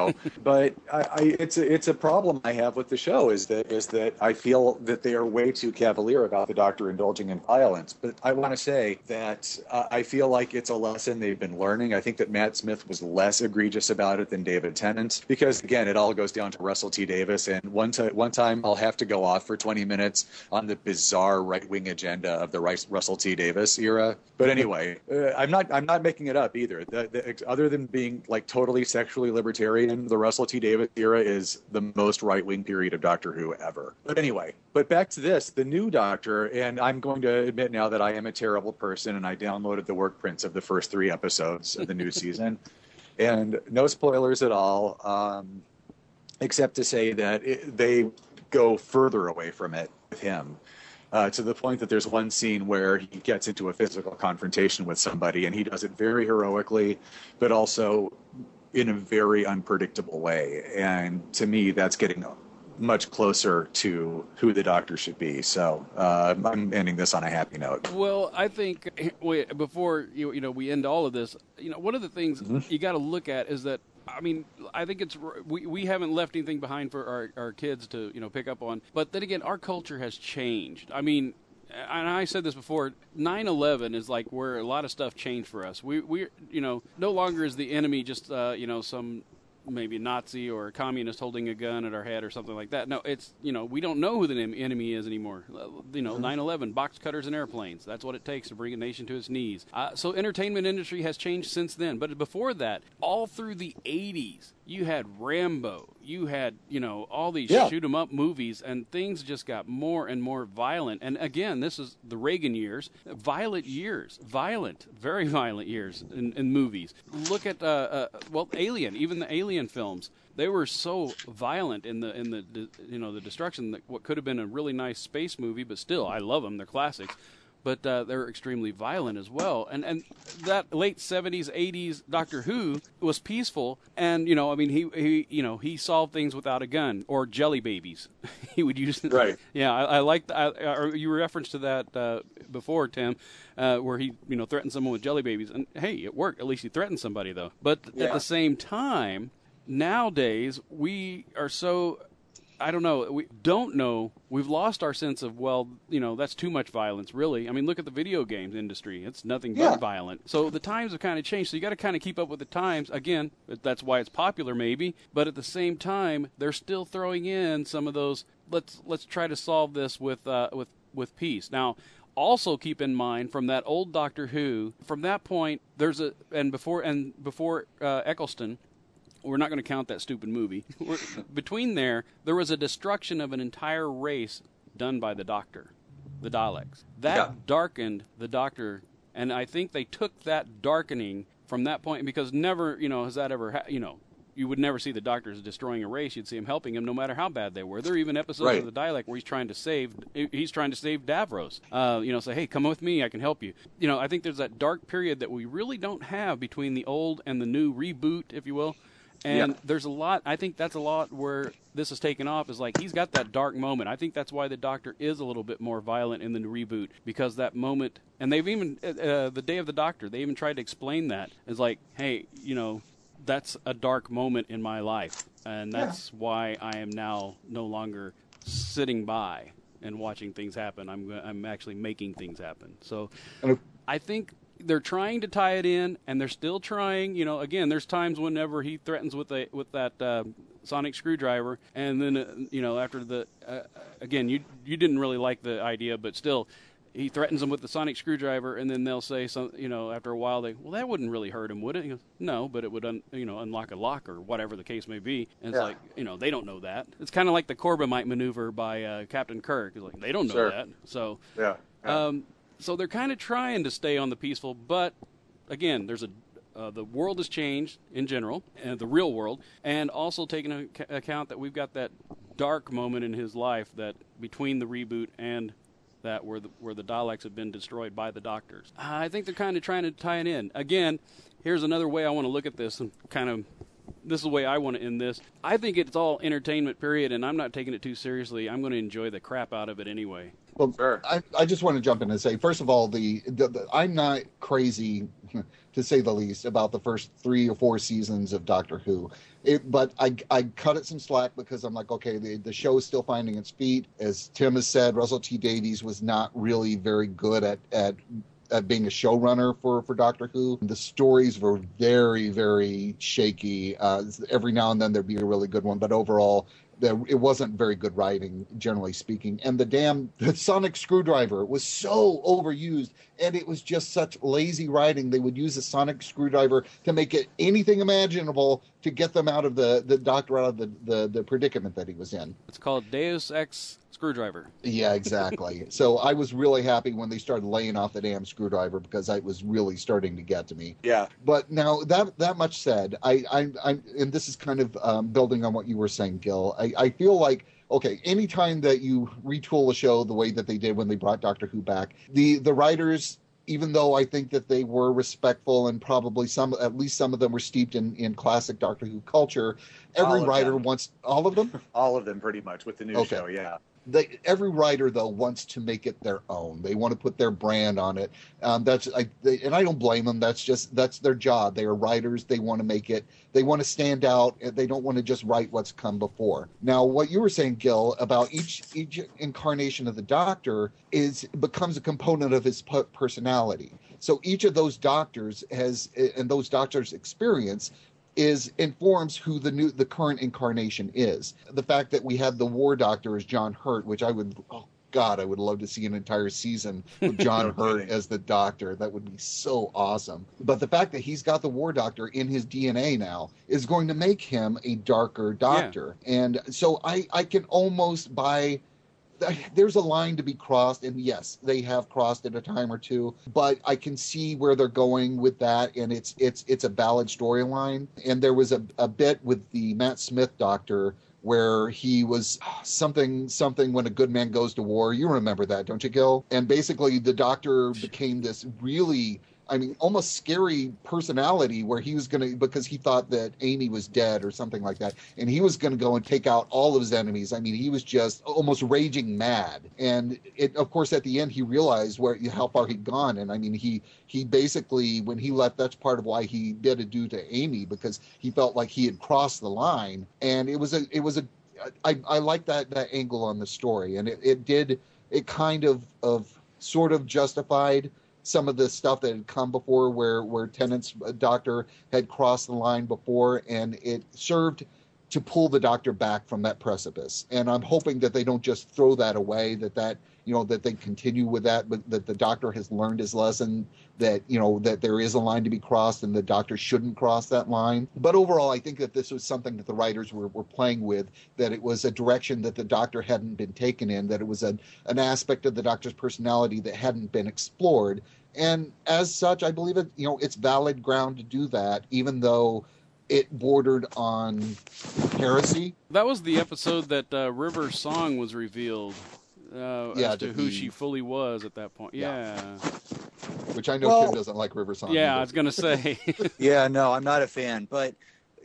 But it's a problem I have with the show is that I feel that they are way too cavalier about the Doctor indulging in violence. But I want to say that I feel like it's a lesson they've been learning. I think that Matt Smith was less egregious about it than David Tennant because, again, it all goes down to Russell T. Davis. And one time I'll have to go off for 20 minutes on the bizarre right-wing agenda of the Russell T. Davis era. But anyway, I'm not making it up either. Other than being like totally sexually libertarian, the Russell T. Davis era is the most right-wing period of Doctor Who ever. But anyway, back to this, the new Doctor, and I'm going to admit now that I am a terrible person and I downloaded the work prints of the first 3 episodes of the new season. And no spoilers at all, except to say that they go further away from it with him. To the point that there's one scene where he gets into a physical confrontation with somebody, and he does it very heroically, but also in a very unpredictable way. And to me, that's getting much closer to who the Doctor should be. So I'm ending this on a happy note. Well, I think before we end all of this, one of the things you got to look at is that, I mean, I think we haven't left anything behind for our kids to pick up on. But then again, our culture has changed. I mean, and I said this before, 9/11 is like where a lot of stuff changed for us. We no longer is the enemy just some maybe a Nazi or a communist holding a gun at our head or something like that. No, it's, we don't know who the enemy is anymore. 9/11, box cutters and airplanes. That's what it takes to bring a nation to its knees. So entertainment industry has changed since then. But before that, all through the 80s, you had Rambo. You had, all these shoot 'em up movies, and things just got more and more violent. And again, this is the Reagan years, violent, very violent years in movies. Look at Alien, even the Alien films. They were so violent in the destruction that what could have been a really nice space movie, but still, I love them. They're classics. But they're extremely violent as well. And that late 70s, 80s Doctor Who was peaceful. And, he solved things without a gun or jelly babies. He would use it. Right. Yeah, I like you referenced to that before, Tim, where he, threatened someone with jelly babies. And, hey, it worked. At least he threatened somebody, though. But at the same time, nowadays, we are so... I don't know. We don't know. We've lost our sense of, that's too much violence, really. I mean, look at the video games industry. It's nothing but violent. So the times have kind of changed. So you got to kind of keep up with the times. Again, that's why it's popular, maybe. But at the same time, they're still throwing in some of those, let's try to solve this with peace. Now, also keep in mind, from that old Doctor Who, from that point, before Eccleston, we're not going to count that stupid movie. Between there was a destruction of an entire race done by the Doctor, the Daleks. That darkened the Doctor, and I think they took that darkening from that point, because never, has that ever, you would never see the Doctors destroying a race. You'd see him helping him no matter how bad they were. There are even episodes of the Dalek where he's trying to save Davros. Say, hey, come with me, I can help you. I think there's that dark period that we really don't have between the old and the new reboot, if you will. And there's a lot, I think that's a lot where this is taken off, is like he's got that dark moment. I think that's why the Doctor is a little bit more violent in the reboot, because that moment, and they've even, the Day of the Doctor, they even tried to explain that. It's like, hey, that's a dark moment in my life, and that's why I am now no longer sitting by and watching things happen. I'm actually making things happen. So I think they're trying to tie it in, and they're still trying. Again, there's times whenever he threatens with that sonic screwdriver, and then after the again, you didn't really like the idea, but still, he threatens them with the sonic screwdriver, and then they'll say after a while that wouldn't really hurt him, would it? He goes, no, but it would unlock a lock or whatever the case may be. And it's like, they don't know that. It's kind of like the Corbomite maneuver by Captain Kirk. It's like, they don't know that. So so they're kind of trying to stay on the peaceful, but again, there's the world has changed in general, the real world, and also taking into account that we've got that dark moment in his life that between the reboot and that where the Daleks have been destroyed by the Doctors. I think they're kind of trying to tie it in. Again, here's another way I want to look at this, and this is the way I want to end this. I think it's all entertainment, period, and I'm not taking it too seriously. I'm going to enjoy the crap out of it anyway. Well, sure. I just want to jump in and say, first of all, I'm not crazy, to say the least, about the first 3 or 4 seasons of Doctor Who. But I cut it some slack because I'm like, okay, the show is still finding its feet. As Tim has said, Russell T Davies was not really very good at being a showrunner for Doctor Who. The stories were very, very shaky. Every now and then there'd be a really good one, but overall, it wasn't very good writing, generally speaking. And the sonic screwdriver was so overused, and it was just such lazy writing. They would use a sonic screwdriver to make it anything imaginable to get them out of the Doctor out of the predicament that he was in. It's called Deus Ex Screwdriver. Yeah, exactly. So I was really happy when they started laying off the damn screwdriver, because it was really starting to get to me. Yeah. But now that much said, I and this is kind of building on what you were saying, Gil. I feel like, okay, anytime that you retool a show the way that they did when they brought Doctor Who back, the writers, even though I think that they were respectful and probably at least some of them were steeped in classic Doctor Who culture, every writer wants all of them? All of them, pretty much, with the new show, yeah. Every writer, though, wants to make it their own. They want to put their brand on it. And I don't blame them. That's their job. They are writers. They want to make it. They want to stand out. They don't want to just write what's come before. Now, what you were saying, Gil, about each incarnation of the Doctor becomes a component of his personality. So each of those Doctors and those Doctors' experience informs who the current incarnation is. The fact that we had the War Doctor as John Hurt, which I would love to see an entire season with John Hurt as the Doctor. That would be so awesome. But the fact that he's got the War Doctor in his DNA now is going to make him a darker Doctor. Yeah. And so I can almost buy. There's a line to be crossed, and yes, they have crossed it a time or two, but I can see where they're going with that, and it's a valid storyline. And there was a bit with the Matt Smith Doctor where he was something when a good man goes to war. You remember that, don't you, Gil? And basically the Doctor became this really, almost scary personality where he was because he thought that Amy was dead or something like that, and he was going to go and take out all of his enemies. He was just almost raging mad. And of course, at the end, he realized how far he'd gone. And he basically, when he left, that's part of why he did adieu to Amy, because he felt like he had crossed the line. And I like that angle on the story, and it kind of sort of justified some of the stuff that had come before where Tennant's Doctor had crossed the line before, and it served to pull the Doctor back from that precipice. And I'm hoping that they don't just throw that away, that they continue with that, but that the Doctor has learned his lesson, that there is a line to be crossed and the Doctor shouldn't cross that line. But overall, I think that this was something that the writers were playing with, that it was a direction that the Doctor hadn't been taken in, that it was an aspect of the Doctor's personality that hadn't been explored. And as such, I believe it's valid ground to do that, even though it bordered on heresy. That was the episode that River's song was revealed as to who she fully was at that point. Yeah. Which I know Tim doesn't like River's song. Yeah, either. I was going to say. Yeah, no, I'm not a fan. But,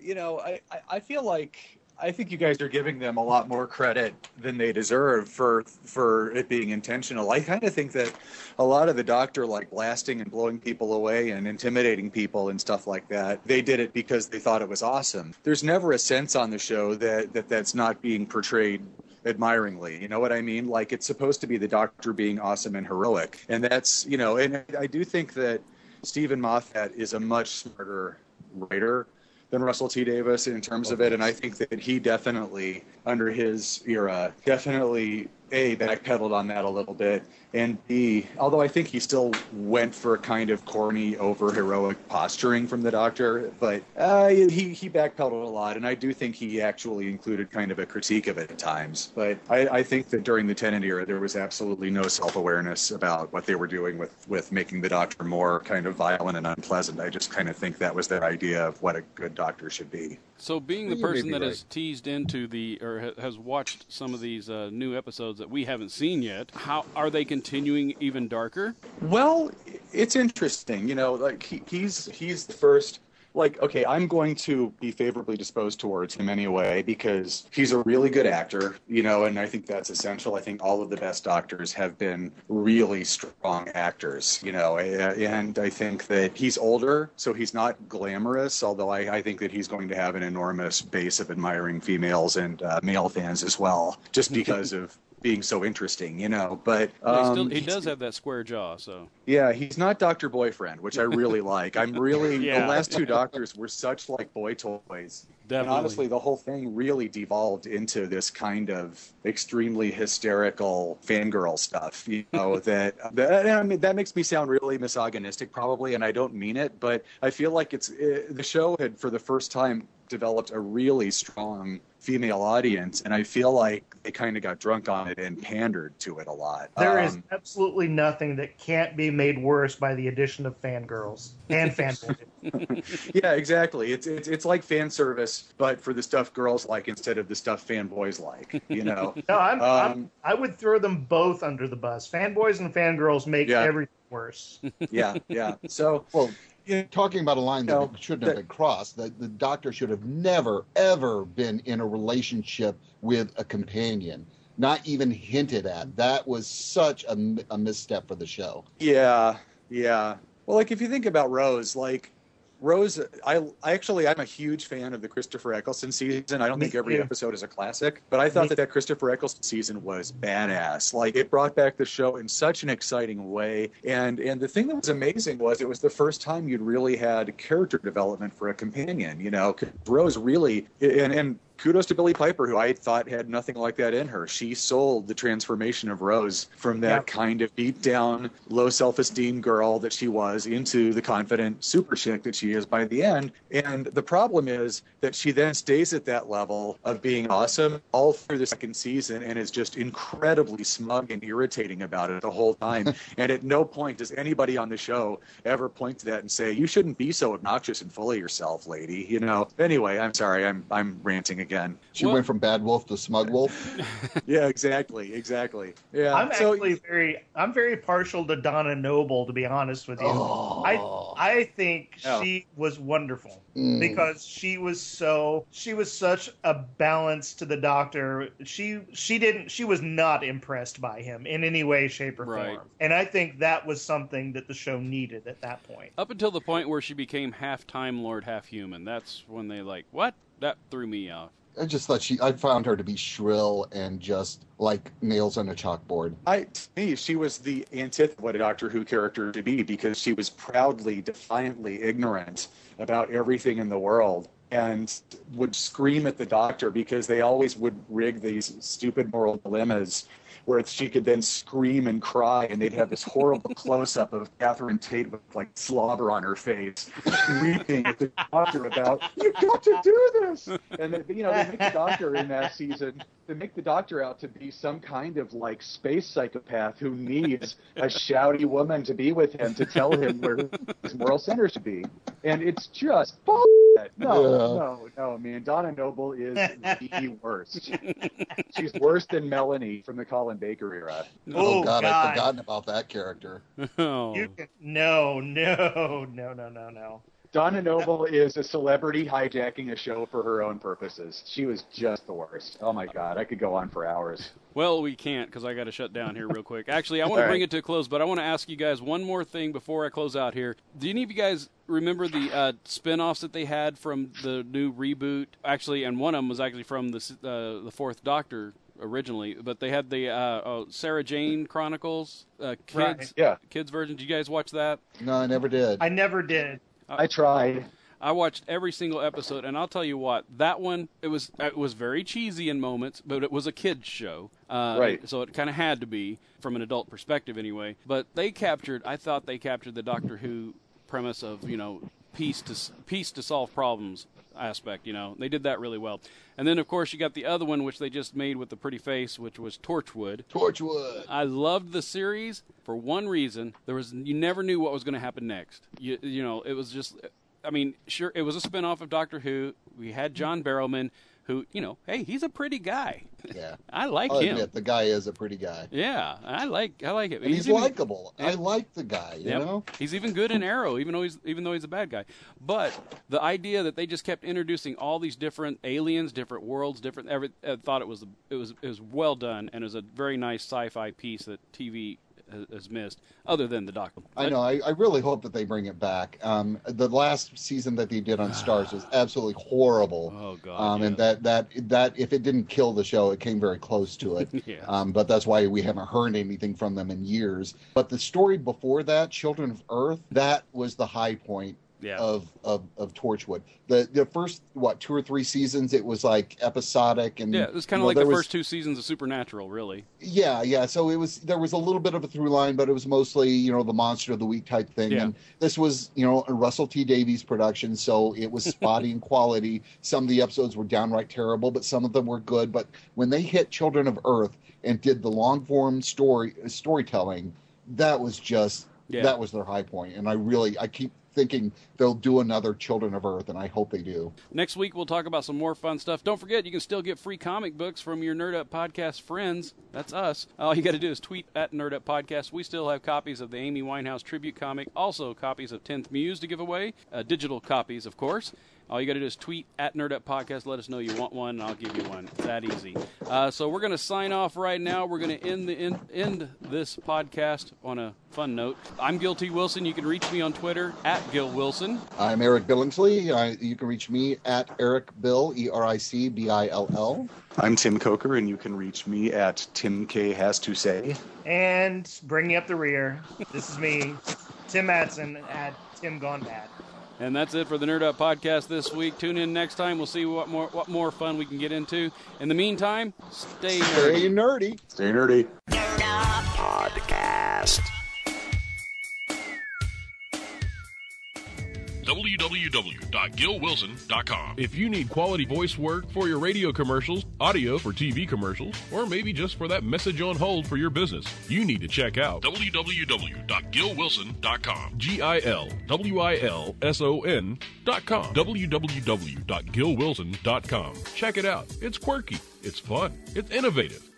I feel like I think you guys are giving them a lot more credit than they deserve for it being intentional. I kind of think that a lot of the Doctor, like blasting and blowing people away and intimidating people and stuff like that, they did it because they thought it was awesome. There's never a sense on the show that's not being portrayed admiringly. You know what I mean? Like, it's supposed to be the Doctor being awesome and heroic. And that's, and I do think that Stephen Moffat is a much smarter writer than Russell T. Davies in terms of it, and I think that he definitely, under his era, A, backpedaled on that a little bit, and B, although I think he still went for a kind of corny, over-heroic posturing from the Doctor, but he backpedaled a lot, and I do think he actually included kind of a critique of it at times. But I think that during the Tennant era, there was absolutely no self-awareness about what they were doing with making the Doctor more kind of violent and unpleasant. I just kind of think that was their idea of what a good Doctor should be. So being the person that has teased into or has watched some of these new episodes that we haven't seen yet, how are they continuing even darker? Well, it's interesting. Like he's the first. Like, okay, I'm going to be favorably disposed towards him anyway because he's a really good actor, and I think that's essential. I think all of the best Doctors have been really strong actors, and I think that he's older, so he's not glamorous, although I think that he's going to have an enormous base of admiring females and male fans as well, just because of being so interesting, but he does have that square jaw, so yeah, he's not Dr. Boyfriend, which I really like. I'm really the last two Doctors were such like boy toys. Definitely. And honestly, the whole thing really devolved into this kind of extremely hysterical fangirl stuff, that makes me sound really misogynistic probably, and I don't mean it, but I feel like the show had for the first time developed a really strong female audience, and I feel like they kind of got drunk on it and pandered to it a lot. There is absolutely nothing that can't be made worse by the addition of fangirls and fanboys. Yeah, exactly. It's like fan service, but for the stuff girls like instead of the stuff fanboys like. No, I would throw them both under the bus. Fanboys and fangirls make everything worse. Yeah. So, well. Talking about a line that shouldn't have been crossed, that the Doctor should have never, ever been in a relationship with a companion, not even hinted at. That was such a misstep for the show. Yeah. Well, like, if you think about Rose, like, Rose, I'm a huge fan of the Christopher Eccleston season. I don't think every episode is a classic, but I thought that Christopher Eccleston season was badass. Like, it brought back the show in such an exciting way. And the thing that was amazing was it was the first time you'd really had character development for a companion, you know, 'cause Rose really, and kudos to Billie Piper, who I thought had nothing like that in her. She sold the transformation of Rose from that kind of beat down, low self-esteem girl that she was into the confident super chick that she is by the end. And the problem is that she then stays at that level of being awesome all through the second season and is just incredibly smug and irritating about it the whole time. And at no point does anybody on the show ever point to that and say, you shouldn't be so obnoxious and full of yourself, lady. You know. Anyway, I'm sorry, I'm ranting again. She went from bad wolf to smug wolf. Yeah, exactly. Yeah, I'm very partial to Donna Noble, to be honest with you. I think she was wonderful because she was such a balance to the Doctor. She was not impressed by him in any way, shape, or form. And I think that was something that the show needed at that point. Up until the point where she became half Time Lord, half human. That's when they what? That threw me off. I just thought I found her to be shrill and just like nails on a chalkboard. To me, she was the antithesis of what a Doctor Who character to be, because she was proudly, defiantly ignorant about everything in the world and would scream at the Doctor because they always would rig these stupid moral dilemmas where she could then scream and cry, and they'd have this horrible close-up of Catherine Tate with like slobber on her face, weeping at the Doctor about, you've got to do this. And then, they make the Doctor in that season, they make the Doctor out to be some kind of like space psychopath who needs a shouty woman to be with him to tell him where his moral center should be. And it's just bullshit. No, man. Donna Noble is the worst. She's worse than Melanie from the Colin Baker era. Oh God, I'd forgotten about that character. No. Donna Noble is a celebrity hijacking a show for her own purposes. She was just the worst. Oh my God, I could go on for hours. Well, we can't because I got to shut down here real quick. Actually, I want to bring it to a close, but I want to ask you guys one more thing before I close out here. Do any of you guys remember the spin-offs that they had from the new reboot? Actually, and one of them was actually from the Fourth Doctor originally, but they had the Sarah Jane Chronicles kids version. Did you guys watch that? No, I never did. I never did. I tried. I watched every single episode, and I'll tell you what, that one, it was very cheesy in moments, but it was a kid's show. Right. So it kind of had to be, from an adult perspective anyway. But I thought they captured the Doctor Who premise of, peace to solve problems aspect, They did that really well. And then, of course, you got the other one, which they just made with the pretty face, which was Torchwood. I loved the series for one reason. You never knew what was going to happen next. It was just, sure, it was a spinoff of Doctor Who. We had John Barrowman, who, hey, he's a pretty guy. Yeah. I like I'll him. admit, the guy is a pretty guy. Yeah, I like it. And he's likable. I like the guy, you know? He's even good in Arrow, even though he's a bad guy. But the idea that they just kept introducing all these different aliens, different worlds, I thought it was well done, and it was a very nice sci-fi piece that TV has missed, other than the Doctor. I know. I really hope that they bring it back. The last season that they did on Starz was absolutely horrible. Oh God! And that if it didn't kill the show, it came very close to it. Yes. But that's why we haven't heard anything from them in years. But the story before that, Children of Earth, that was the high point. Of Torchwood. The first 2 or 3 seasons, it was like episodic, and it was kind of like the first 2 seasons of Supernatural, really. Yeah. So there was a little bit of a through line, but it was mostly the monster of the week type thing. Yeah. And this was a Russell T Davies production, so it was spotty in quality. Some of the episodes were downright terrible, but some of them were good. But when they hit Children of Earth and did the long form storytelling, that was just that was their high point. And I keep thinking they'll do another Children of Earth, and I hope they do. Next week, we'll talk about some more fun stuff. Don't forget, you can still get free comic books from your Nerd Up Podcast friends. That's us. All you got to do is tweet at Nerd Up Podcast. We still have copies of the Amy Winehouse tribute comic, also copies of 10th Muse to give away, digital copies, of course. All you got to do is tweet at Nerd Up Podcast. Let us know you want one, and I'll give you one. It's that easy. So we're going to sign off right now. We're going to end this podcast on a fun note. I'm Gil T. Wilson. You can reach me on Twitter at Gil Wilson. I'm Eric Billingsley. You can reach me at Eric Bill, EricBill. I'm Tim Coker, and you can reach me at Tim K Has To Say. And bringing up the rear, this is me, Tim Madsen at Tim Gone Bad. And that's it for the Nerd Up Podcast this week. Tune in next time. We'll see what more fun we can get into. In the meantime, stay nerdy. Stay nerdy. Nerd Up Podcast. www.gilwilson.com. If you need quality voice work for your radio commercials, audio for TV commercials, or maybe just for that message on hold for your business, you need to check out www.gilwilson.com. GILWILSON.com. www.gilwilson.com. Check it out. It's quirky. It's fun. It's innovative.